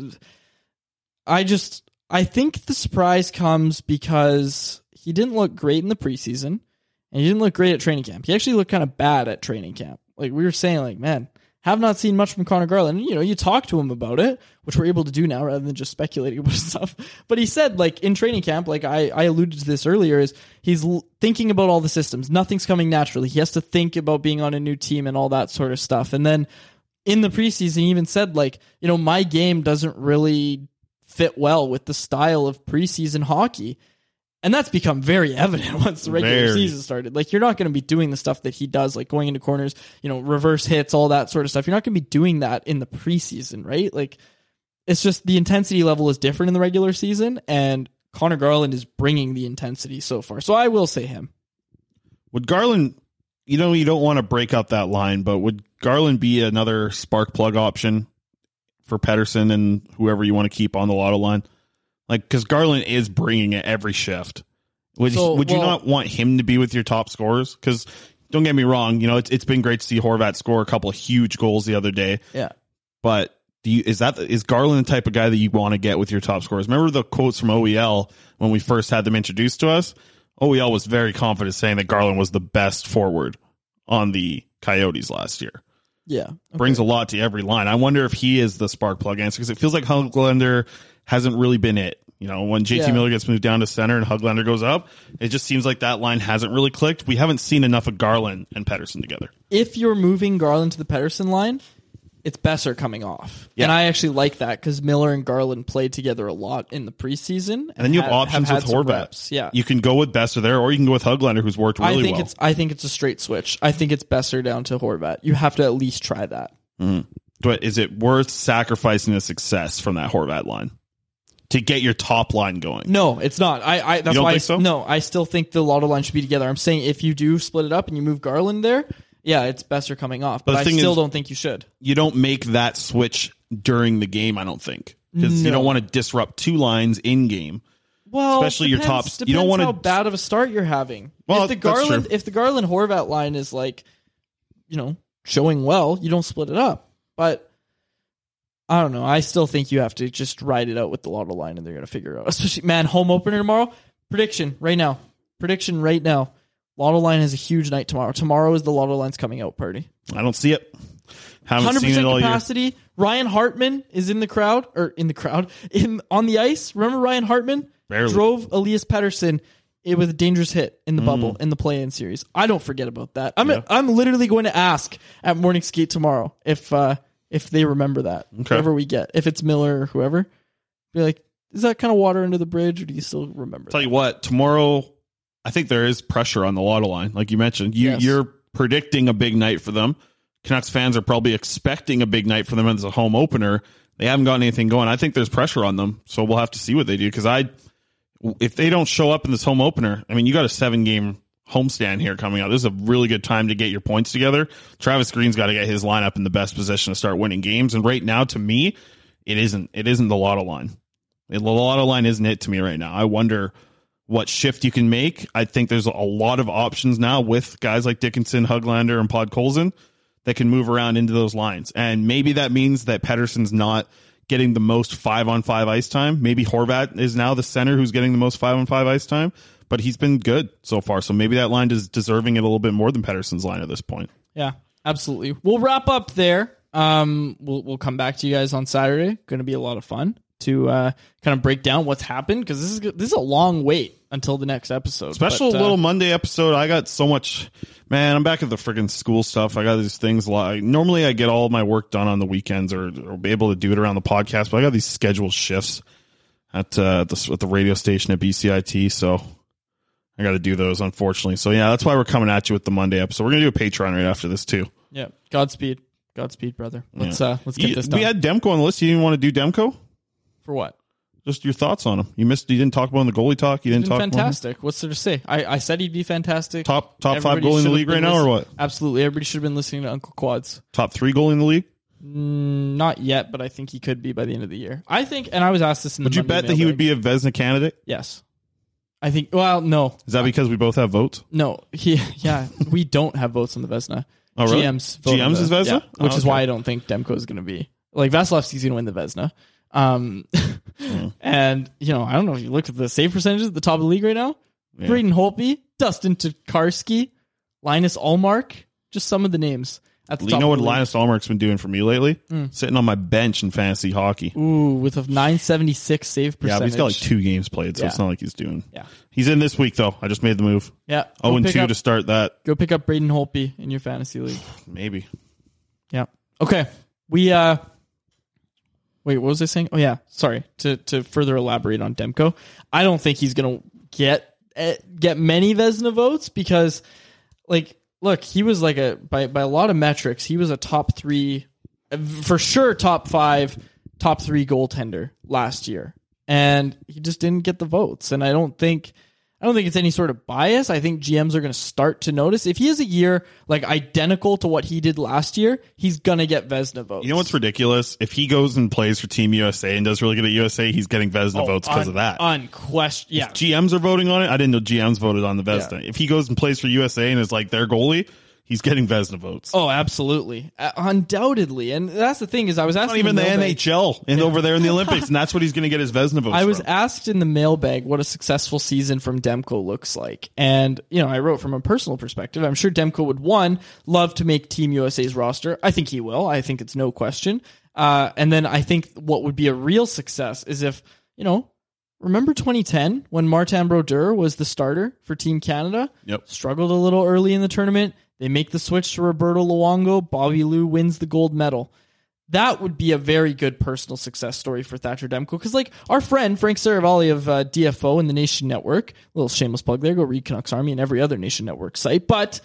I just, I think the surprise comes because he didn't look great in the preseason and he didn't look great at training camp. He actually looked kind of bad at training camp. Like we were saying, like, man, have not seen much from Connor Garland. And, you know, you talk to him about it, which we're able to do now rather than just speculating about stuff. But he said, like, in training camp, like I, I alluded to this earlier, is he's l- thinking about all the systems. Nothing's coming naturally. He has to think about being on a new team and all that sort of stuff. And then in the preseason, he even said, like, you know, my game doesn't really fit well with the style of preseason hockey. And that's become very evident once the regular Very. season started. Like, you're not going to be doing the stuff that he does, like going into corners, you know, reverse hits, all that sort of stuff. You're not going to be doing that in the preseason, right? Like, it's just the intensity level is different in the regular season, and Connor Garland is bringing the intensity so far. So I will say him. Would Garland, you know, you don't want to break up that line, but would Garland be another spark plug option for Pettersson and whoever you want to keep on the lotto line? Like, because Garland is bringing it every shift. Would, So, would you well- not want him to be with your top scorers? Because don't get me wrong, you know, it's, it's been great to see Horvat score a couple of huge goals the other day. Yeah. But do you, is that is Garland the type of guy that you want to get with your top scorers? Remember the quotes from O E L when we first had them introduced to us? O E L was very confident saying that Garland was the best forward on the Coyotes last year. Yeah. Okay. Brings a lot to every line. I wonder if he is the spark plug answer, because it feels like Höglander hasn't really been it. You know, when J T Yeah. Miller gets moved down to center and Höglander goes up, it just seems like that line hasn't really clicked. We haven't seen enough of Garland and Pettersson together. If you're moving Garland to the Pettersson line, it's Besser coming off. Yeah. And I actually like that because Miller and Garland played together a lot in the preseason. And then you have, options had with some Horvat. reps. Yeah. You can go with Besser there, or you can go with Höglander, who's worked really I think well. it's I think it's a straight switch. I think it's Besser down to Horvat. You have to at least try that. Mm. But is it worth sacrificing the success from that Horvat line to get your top line going? No, it's not. I, I that's You don't why think I, so? no, I still think the lotto line should be together. I'm saying if you do split it up and you move Garland there, yeah, it's Besser coming off. But, But the I thing still is- don't think you should. You don't make that switch during the game, I don't think, because you No. don't want to disrupt two lines in game. Well, Especially your depends- tops. You don't depends wanna- how bad of a start you're having. Well, if the that's Garland true. if the Garland Horvat line is like, you know, showing well, you don't split it up. But I don't know. I still think you have to just ride it out with the lotto line, and they're gonna figure it out. Especially, man, home opener tomorrow. Prediction right now. Prediction right now. Lotto line has a huge night tomorrow. Tomorrow is the lotto line's coming out party. I don't see it. Haven't Hundred seen it percent all year. capacity. Ryan Hartman is in the crowd, or in the crowd, in on the ice. Remember Ryan Hartman Barely. drove Elias Pettersson it with a dangerous hit in the Mm. bubble in the play-in series. I don't forget about that. I'm Yeah. I'm literally going to ask at Morning Skate tomorrow if uh, if they remember that. Okay. Whoever we get, if it's Miller or whoever, be like, is that kind of water under the bridge, or do you still remember? Tell you what, tomorrow, I think there is pressure on the lotto line. Like you mentioned, you, Yes. you're predicting a big night for them. Canucks fans are probably expecting a big night for them as a home opener. They haven't got anything going. I think there's pressure on them, so we'll have to see what they do. Because I, if they don't show up in this home opener, I mean, you got a seven game homestand here coming out. This is a really good time to get your points together. Travis Green's got to get his lineup in the best position to start winning games. And right now, to me, it isn't. It isn't the lotto line. The lotto line isn't it to me right now. I wonder what shift you can make. I think there's a lot of options now with guys like Dickinson, Höglander, and Podkolzin that can move around into those lines. And maybe that means that Pettersson's not getting the most five-on-five ice time. Maybe Horvat is now the center who's getting the most five-on-five ice time, but he's been good so far. So maybe that line is deserving it a little bit more than Pettersson's line at this point. Yeah, absolutely. We'll wrap up there. Um, we'll we'll come back to you guys on Saturday. Going to be a lot of fun. to uh, kind of break down what's happened because this is this is a long wait until the next episode. Special but, uh, little Monday episode. I got so much, man. I'm back at the freaking school stuff. I got these things. Like normally, I get all my work done on the weekends or, or be able to do it around the podcast. But I got these scheduled shifts at uh, the at the radio station at B C I T. So I got to do those, unfortunately. So yeah, that's why we're coming at you with the Monday episode. We're gonna do a Patreon right after this too. Yeah, Godspeed, Godspeed, brother. Let's Yeah. uh, let's get You- this done. We had Demko on the list. You didn't want to do Demko? For what? Just your thoughts on him. You missed. You didn't talk about him in the goalie talk. You He's didn't been talk about him? fantastic. What's there to say? I, I said he'd be fantastic. Top top five Everybody goalie in the should have league right been now, or listening- what? Absolutely. Everybody should have been listening to Uncle Quads. Top three goalie in the league. Mm, not yet, but I think he could be by the end of the year. I think, and I was asked this in the Would you Monday bet that he would mailbag. be a Vezina candidate? Yes. I think, well, no. Is that because we both have votes? No. He, yeah, we don't have votes on the Vesna. Oh, really? G M's vote G M's on is the- Vezina? yeah, which Oh, is okay. why I don't think Demko is going to be. Like, Vasilevsky's going to win the Vesna. Um, Mm. And, you know, I don't know if you looked at the save percentages at the top of the league right now. Yeah. Braden Holtby, Dustin Tokarski, Linus Allmark, just some of the names at the You top know of what the league. Linus Allmark's been doing for me lately? Mm. Sitting on my bench in fantasy hockey. Ooh, with a nine seventy-six save Yeah, percentage. but he's got like two games played, so Yeah. it's not like he's doing. Yeah. He's in this week though. I just made the move. Yeah. Oh, Go and pick two up- to start that. Go pick up Braden Holtby in your fantasy league. Maybe. Yeah. Okay. We uh wait, what was I saying? Oh yeah, sorry. To to further elaborate on Demko, I don't think he's gonna get eh, get many Vezina votes because, like, look, he was like a by by a lot of metrics, he was a top three, for sure, top five, top three goaltender last year, and he just didn't get the votes. And I don't think. I don't think it's any sort of bias. I think G Ms are going to start to notice if he has a year like identical to what he did last year, he's going to get Vezina votes. You know what's ridiculous? If he goes and plays for Team U S A and does really good at U S A, he's getting Vezina Oh, votes because un- of that. Unquestioned. Yeah. If G Ms are voting on it, I didn't know G Ms voted on the Vezina. Yeah. If he goes and plays for U S A and is like their goalie, he's getting Vezina votes. Oh, absolutely. Uh, undoubtedly. And that's the thing is I was Not asking even the mailbag- N H L and over there in the Olympics, and that's what he's going to get his Vezina votes I was from. asked in the mailbag what a successful season from Demko looks like. And, you know, I wrote from a personal perspective. I'm sure Demko would, one, love to make Team U S A's roster. I think he will. I think it's no question. Uh, and then I think what would be a real success is if, you know, remember twenty ten when Martin Brodeur was the starter for Team Canada? Yep. Struggled a little early in the tournament. They make the switch to Roberto Luongo. Bobby Lou wins the gold medal. That would be a very good personal success story for Thatcher Demko. Because, like, our friend Frank Saravalli of uh, D F O and the Nation Network, a little shameless plug there, go read Canucks Army and every other Nation Network site. But,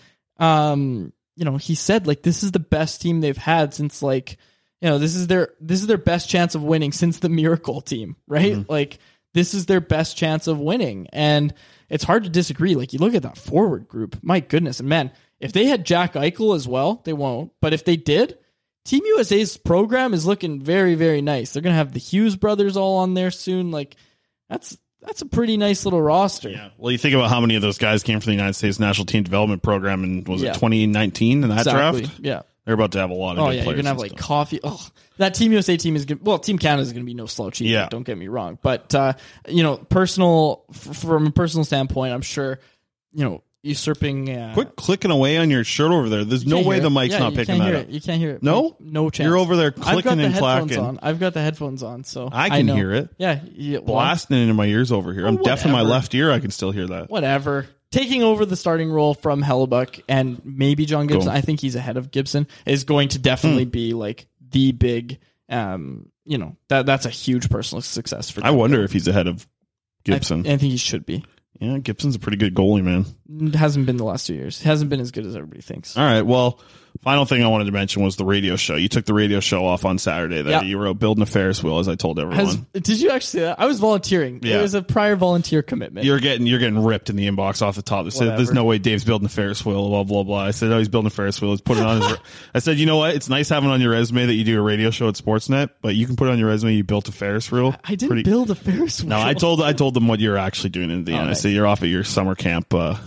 um, you know, he said, like, this is the best team they've had since, like, you know, this is their this is their best chance of winning since the Miracle team, right? Mm-hmm. Like, this is their best chance of winning. And it's hard to disagree. Like, you look at that forward group, my goodness. And, man, if they had Jack Eichel as well, they won't. But if they did, Team U S A's program is looking very, very nice. They're going to have the Hughes brothers all on there soon. Like, that's that's a pretty nice little roster. Yeah. Well, you think about how many of those guys came from the United States National Team Development Program in, was Yeah. it twenty nineteen in that Exactly. draft? Yeah. They're about to have a lot of Oh, good yeah. You're players. going to have, and like, stuff. coffee. Oh, that Team U S A team is going to, well, Team Canada is going to be no slouch either. Yeah. Don't get me wrong. But, uh, you know, personal, f- from a personal standpoint, I'm sure, you know, usurping. Uh, Quit clicking away on your shirt over there. There's you no can't way hear the it. mic's Yeah, not you picking can't that hear up. it. You can't hear it. No? No chance. You're over there I've got clicking the and headphones clacking. on. I've got the headphones on, so I can know. hear it. Yeah. yeah well, Blasting into my ears over here. I'm Well, deaf in my whatever. left ear. I can still hear that. Whatever. Taking over the starting role from Hellebuck and maybe John Gibson, Cool. I think he's ahead of Gibson, is going to definitely Hmm. be like the big, um, you know, that that's a huge personal success for I Demko. wonder if he's ahead of Gibson. I, I think he should be. Yeah, Gibson's a pretty good goalie, man. It hasn't been the last two years. It hasn't been as good as everybody thinks. All right. Well, final thing I wanted to mention was the radio show. You took the radio show off on Saturday. That Yeah. you were out building a Ferris wheel, as I told everyone. Has, did you actually say that? I was volunteering. Yeah. It was a prior volunteer commitment. You're getting you're getting ripped in the inbox off the top. They said, Whatever. "There's no way Dave's building a Ferris wheel." Blah blah blah. I said, "Oh, he's building a Ferris wheel. Let's put it on his." Re-. I said, "You know what? It's nice having on your resume that you do a radio show at Sportsnet, but you can put on your resume you built a Ferris wheel." I didn't Pretty- build a Ferris wheel. No, I told I told them what you're actually doing in the Oh, end. nice. I said you're off at your summer camp. Uh,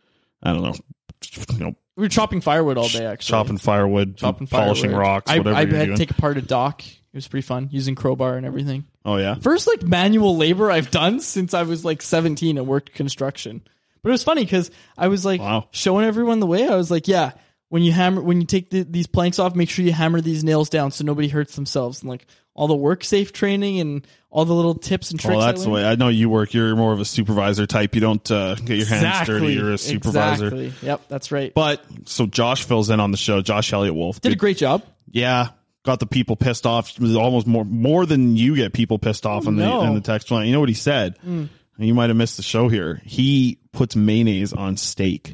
I don't know, you know, We were chopping firewood all day, actually. chopping firewood, Chopping polishing firewood. rocks, I, whatever I you're had doing. to take apart a dock. It was pretty fun, using crowbar and everything. Oh yeah, First, like, manual labor I've done since I was, like, seventeen and worked construction. But it was funny because I was, like, Wow. showing everyone the way. I was like, yeah, when you hammer, when you take the, these planks off, make sure you hammer these nails down so nobody hurts themselves. And, like, all the work safe training and all the little tips and tricks. Well, that's I the way I know you work. You're more of a supervisor type. You don't uh, get your hands exactly. dirty. You're a supervisor. Exactly. Yep, that's right. But so Josh fills in on the show. Josh Elliott Wolf did a great job. Yeah, got the people pissed off. It was almost more more than you get people pissed off oh, on the no. in the text line. You know what he said? Mm. And you might have missed the show here. He puts mayonnaise on steak,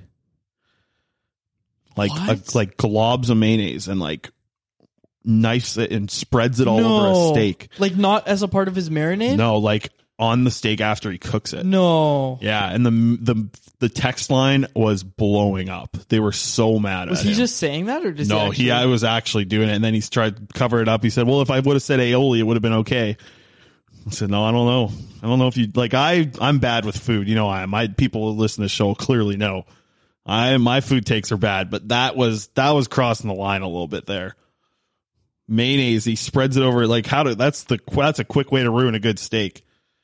like a, like globs of mayonnaise, and like knifes it and spreads it all no. over a steak. Like not as a part of his marinade? No, like on the steak after he cooks it. No. Yeah, and the the the text line was blowing up. They were so mad was at he him. just saying that, or does no? he, actually... he I was actually doing it, and then he's tried to cover it up. He said, "Well, if I would have said aioli, it would have been okay." I said, "No, I don't know. I don't know if you like. I I'm bad with food. You know, I am. My people who listen to the show clearly know. I my food takes are bad, but that was that was crossing the line a little bit there. Mayonnaise, he spreads it over like how to. That's the that's a quick way to ruin a good steak.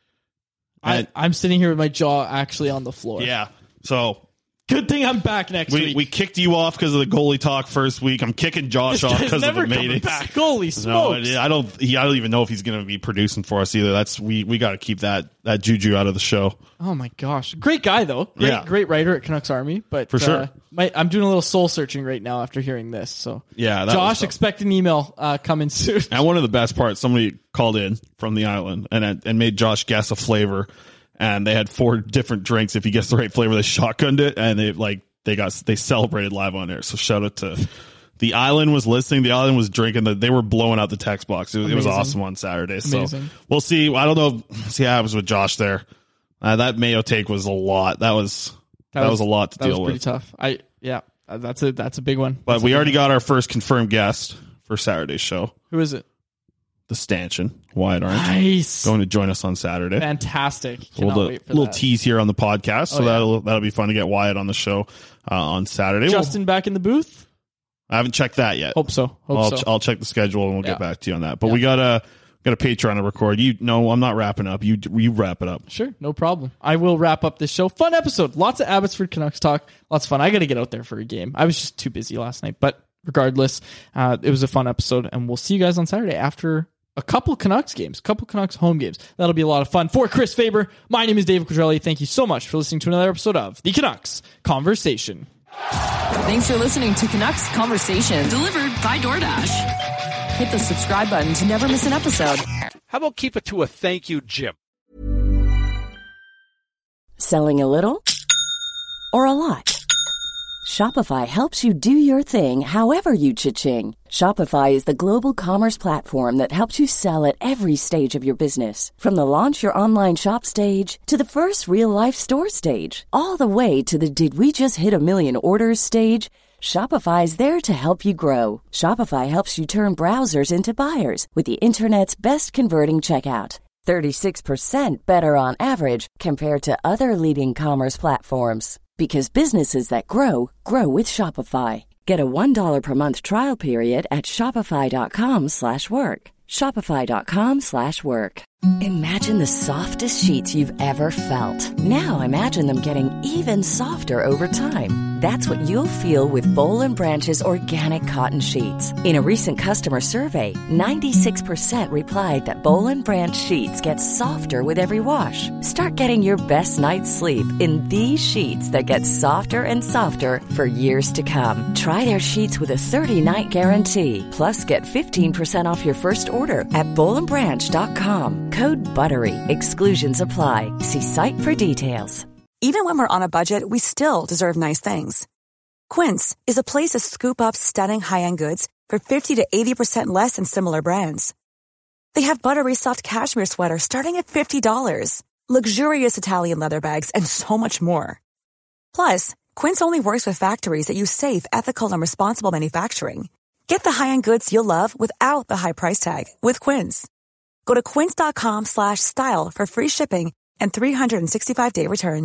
I, I'm sitting here with my jaw actually on the floor. Yeah. So good thing I'm back next we, week. We kicked you off because of the goalie talk first week. I'm kicking Josh this off because of never the coming mayonnaise. back. Holy smokes! No, I don't. He, I don't even know if he's going to be producing for us either. That's we we got to keep that that juju out of the show. Oh my gosh, great guy though. Great, Yeah. great writer at Canucks Army. But For sure. uh, my, I'm doing a little soul searching right now after hearing this. So Yeah, that was Josh, tough. expect an email uh, coming soon. And one of the best parts, somebody called in from the island and and made Josh guess a flavor, and they had four different drinks. If he guessed the right flavor, they shotgunned it, and they like they got they celebrated live on air. So shout out to the island was listening. The island was drinking. The, they were blowing out the text box. It was, it was awesome on Saturday. Amazing. So we'll see. I don't know. See how it was with Josh there. Uh, that mayo take was a lot. That was that, was, was a lot to that deal was with. pretty tough. I yeah, uh, that's a that's a big one. But That's we a already big got our first confirmed guest for Saturday's show. Who is it? The Stanchion, Wyatt Orange. Nice. Going to join us on Saturday. Fantastic. A Cannot little, wait for little that. tease here on the podcast, so Oh, yeah. that'll that'll be fun to get Wyatt on the show uh, on Saturday. Justin back in the booth. Well, I haven't checked that yet. Hope so. Hope I'll, so. I'll check the schedule and we'll Yeah. get back to you on that. But we got a got a Patreon to record. You no, I'm not wrapping up. You you wrap it up. Sure, no problem. I will wrap up this show. Fun episode. Lots of Abbotsford Canucks talk. Lots of fun. I got to get out there for a game. I was just too busy last night. But regardless, uh, it was a fun episode. And we'll see you guys on Saturday after a couple Canucks games, a couple Canucks home games. That'll be a lot of fun. For Chris Faber, my name is David Quadrelli. Thank you so much for listening to another episode of The Canucks Conversation. Thanks for listening to Canucks Conversation, delivered by DoorDash. Hit the subscribe button to never miss an episode. How about keep it to a thank you, Jim? Selling a little or a lot? Shopify helps you do your thing however you cha-ching. Shopify is the global commerce platform that helps you sell at every stage of your business. From the launch your online shop stage to the first real life store stage, all the way to the did we just hit a million orders stage. Shopify is there to help you grow. Shopify helps you turn browsers into buyers with the internet's best converting checkout. thirty-six percent better on average compared to other leading commerce platforms. Because businesses that grow, grow with Shopify. Get a one dollar per month trial period at shopify.com slash work. Shopify.com slash work. Imagine the softest sheets you've ever felt. Now imagine them getting even softer over time. That's what you'll feel with Boll and Branch's organic cotton sheets. In a recent customer survey, ninety-six percent replied that Boll and Branch sheets get softer with every wash. Start getting your best night's sleep in these sheets that get softer and softer for years to come. Try their sheets with a thirty-night guarantee. Plus, get fifteen percent off your first order at boll and branch dot com. Code BUTTERY. Exclusions apply. See site for details. Even when we're on a budget, we still deserve nice things. Quince is a place to scoop up stunning high-end goods for fifty to eighty percent less than similar brands. They have buttery soft cashmere sweaters starting at fifty dollars, luxurious Italian leather bags, and so much more. Plus, Quince only works with factories that use safe, ethical, and responsible manufacturing. Get the high-end goods you'll love without the high price tag with Quince. Go to quince.com slash style for free shipping and three sixty-five day returns.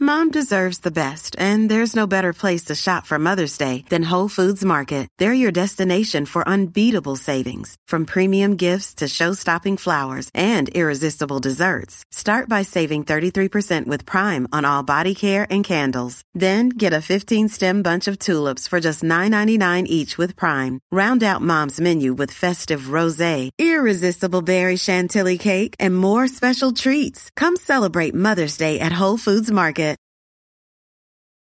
Mom deserves the best, and there's no better place to shop for Mother's Day than Whole Foods Market. They're your destination for unbeatable savings, from premium gifts to show-stopping flowers and irresistible desserts. Start by saving thirty-three percent with Prime on all body care and candles. Then get a fifteen-stem bunch of tulips for just nine ninety-nine each with Prime. Round out Mom's menu with festive rosé, irresistible berry chantilly cake, and more special treats. Come celebrate Mother's Day at Whole Foods Market.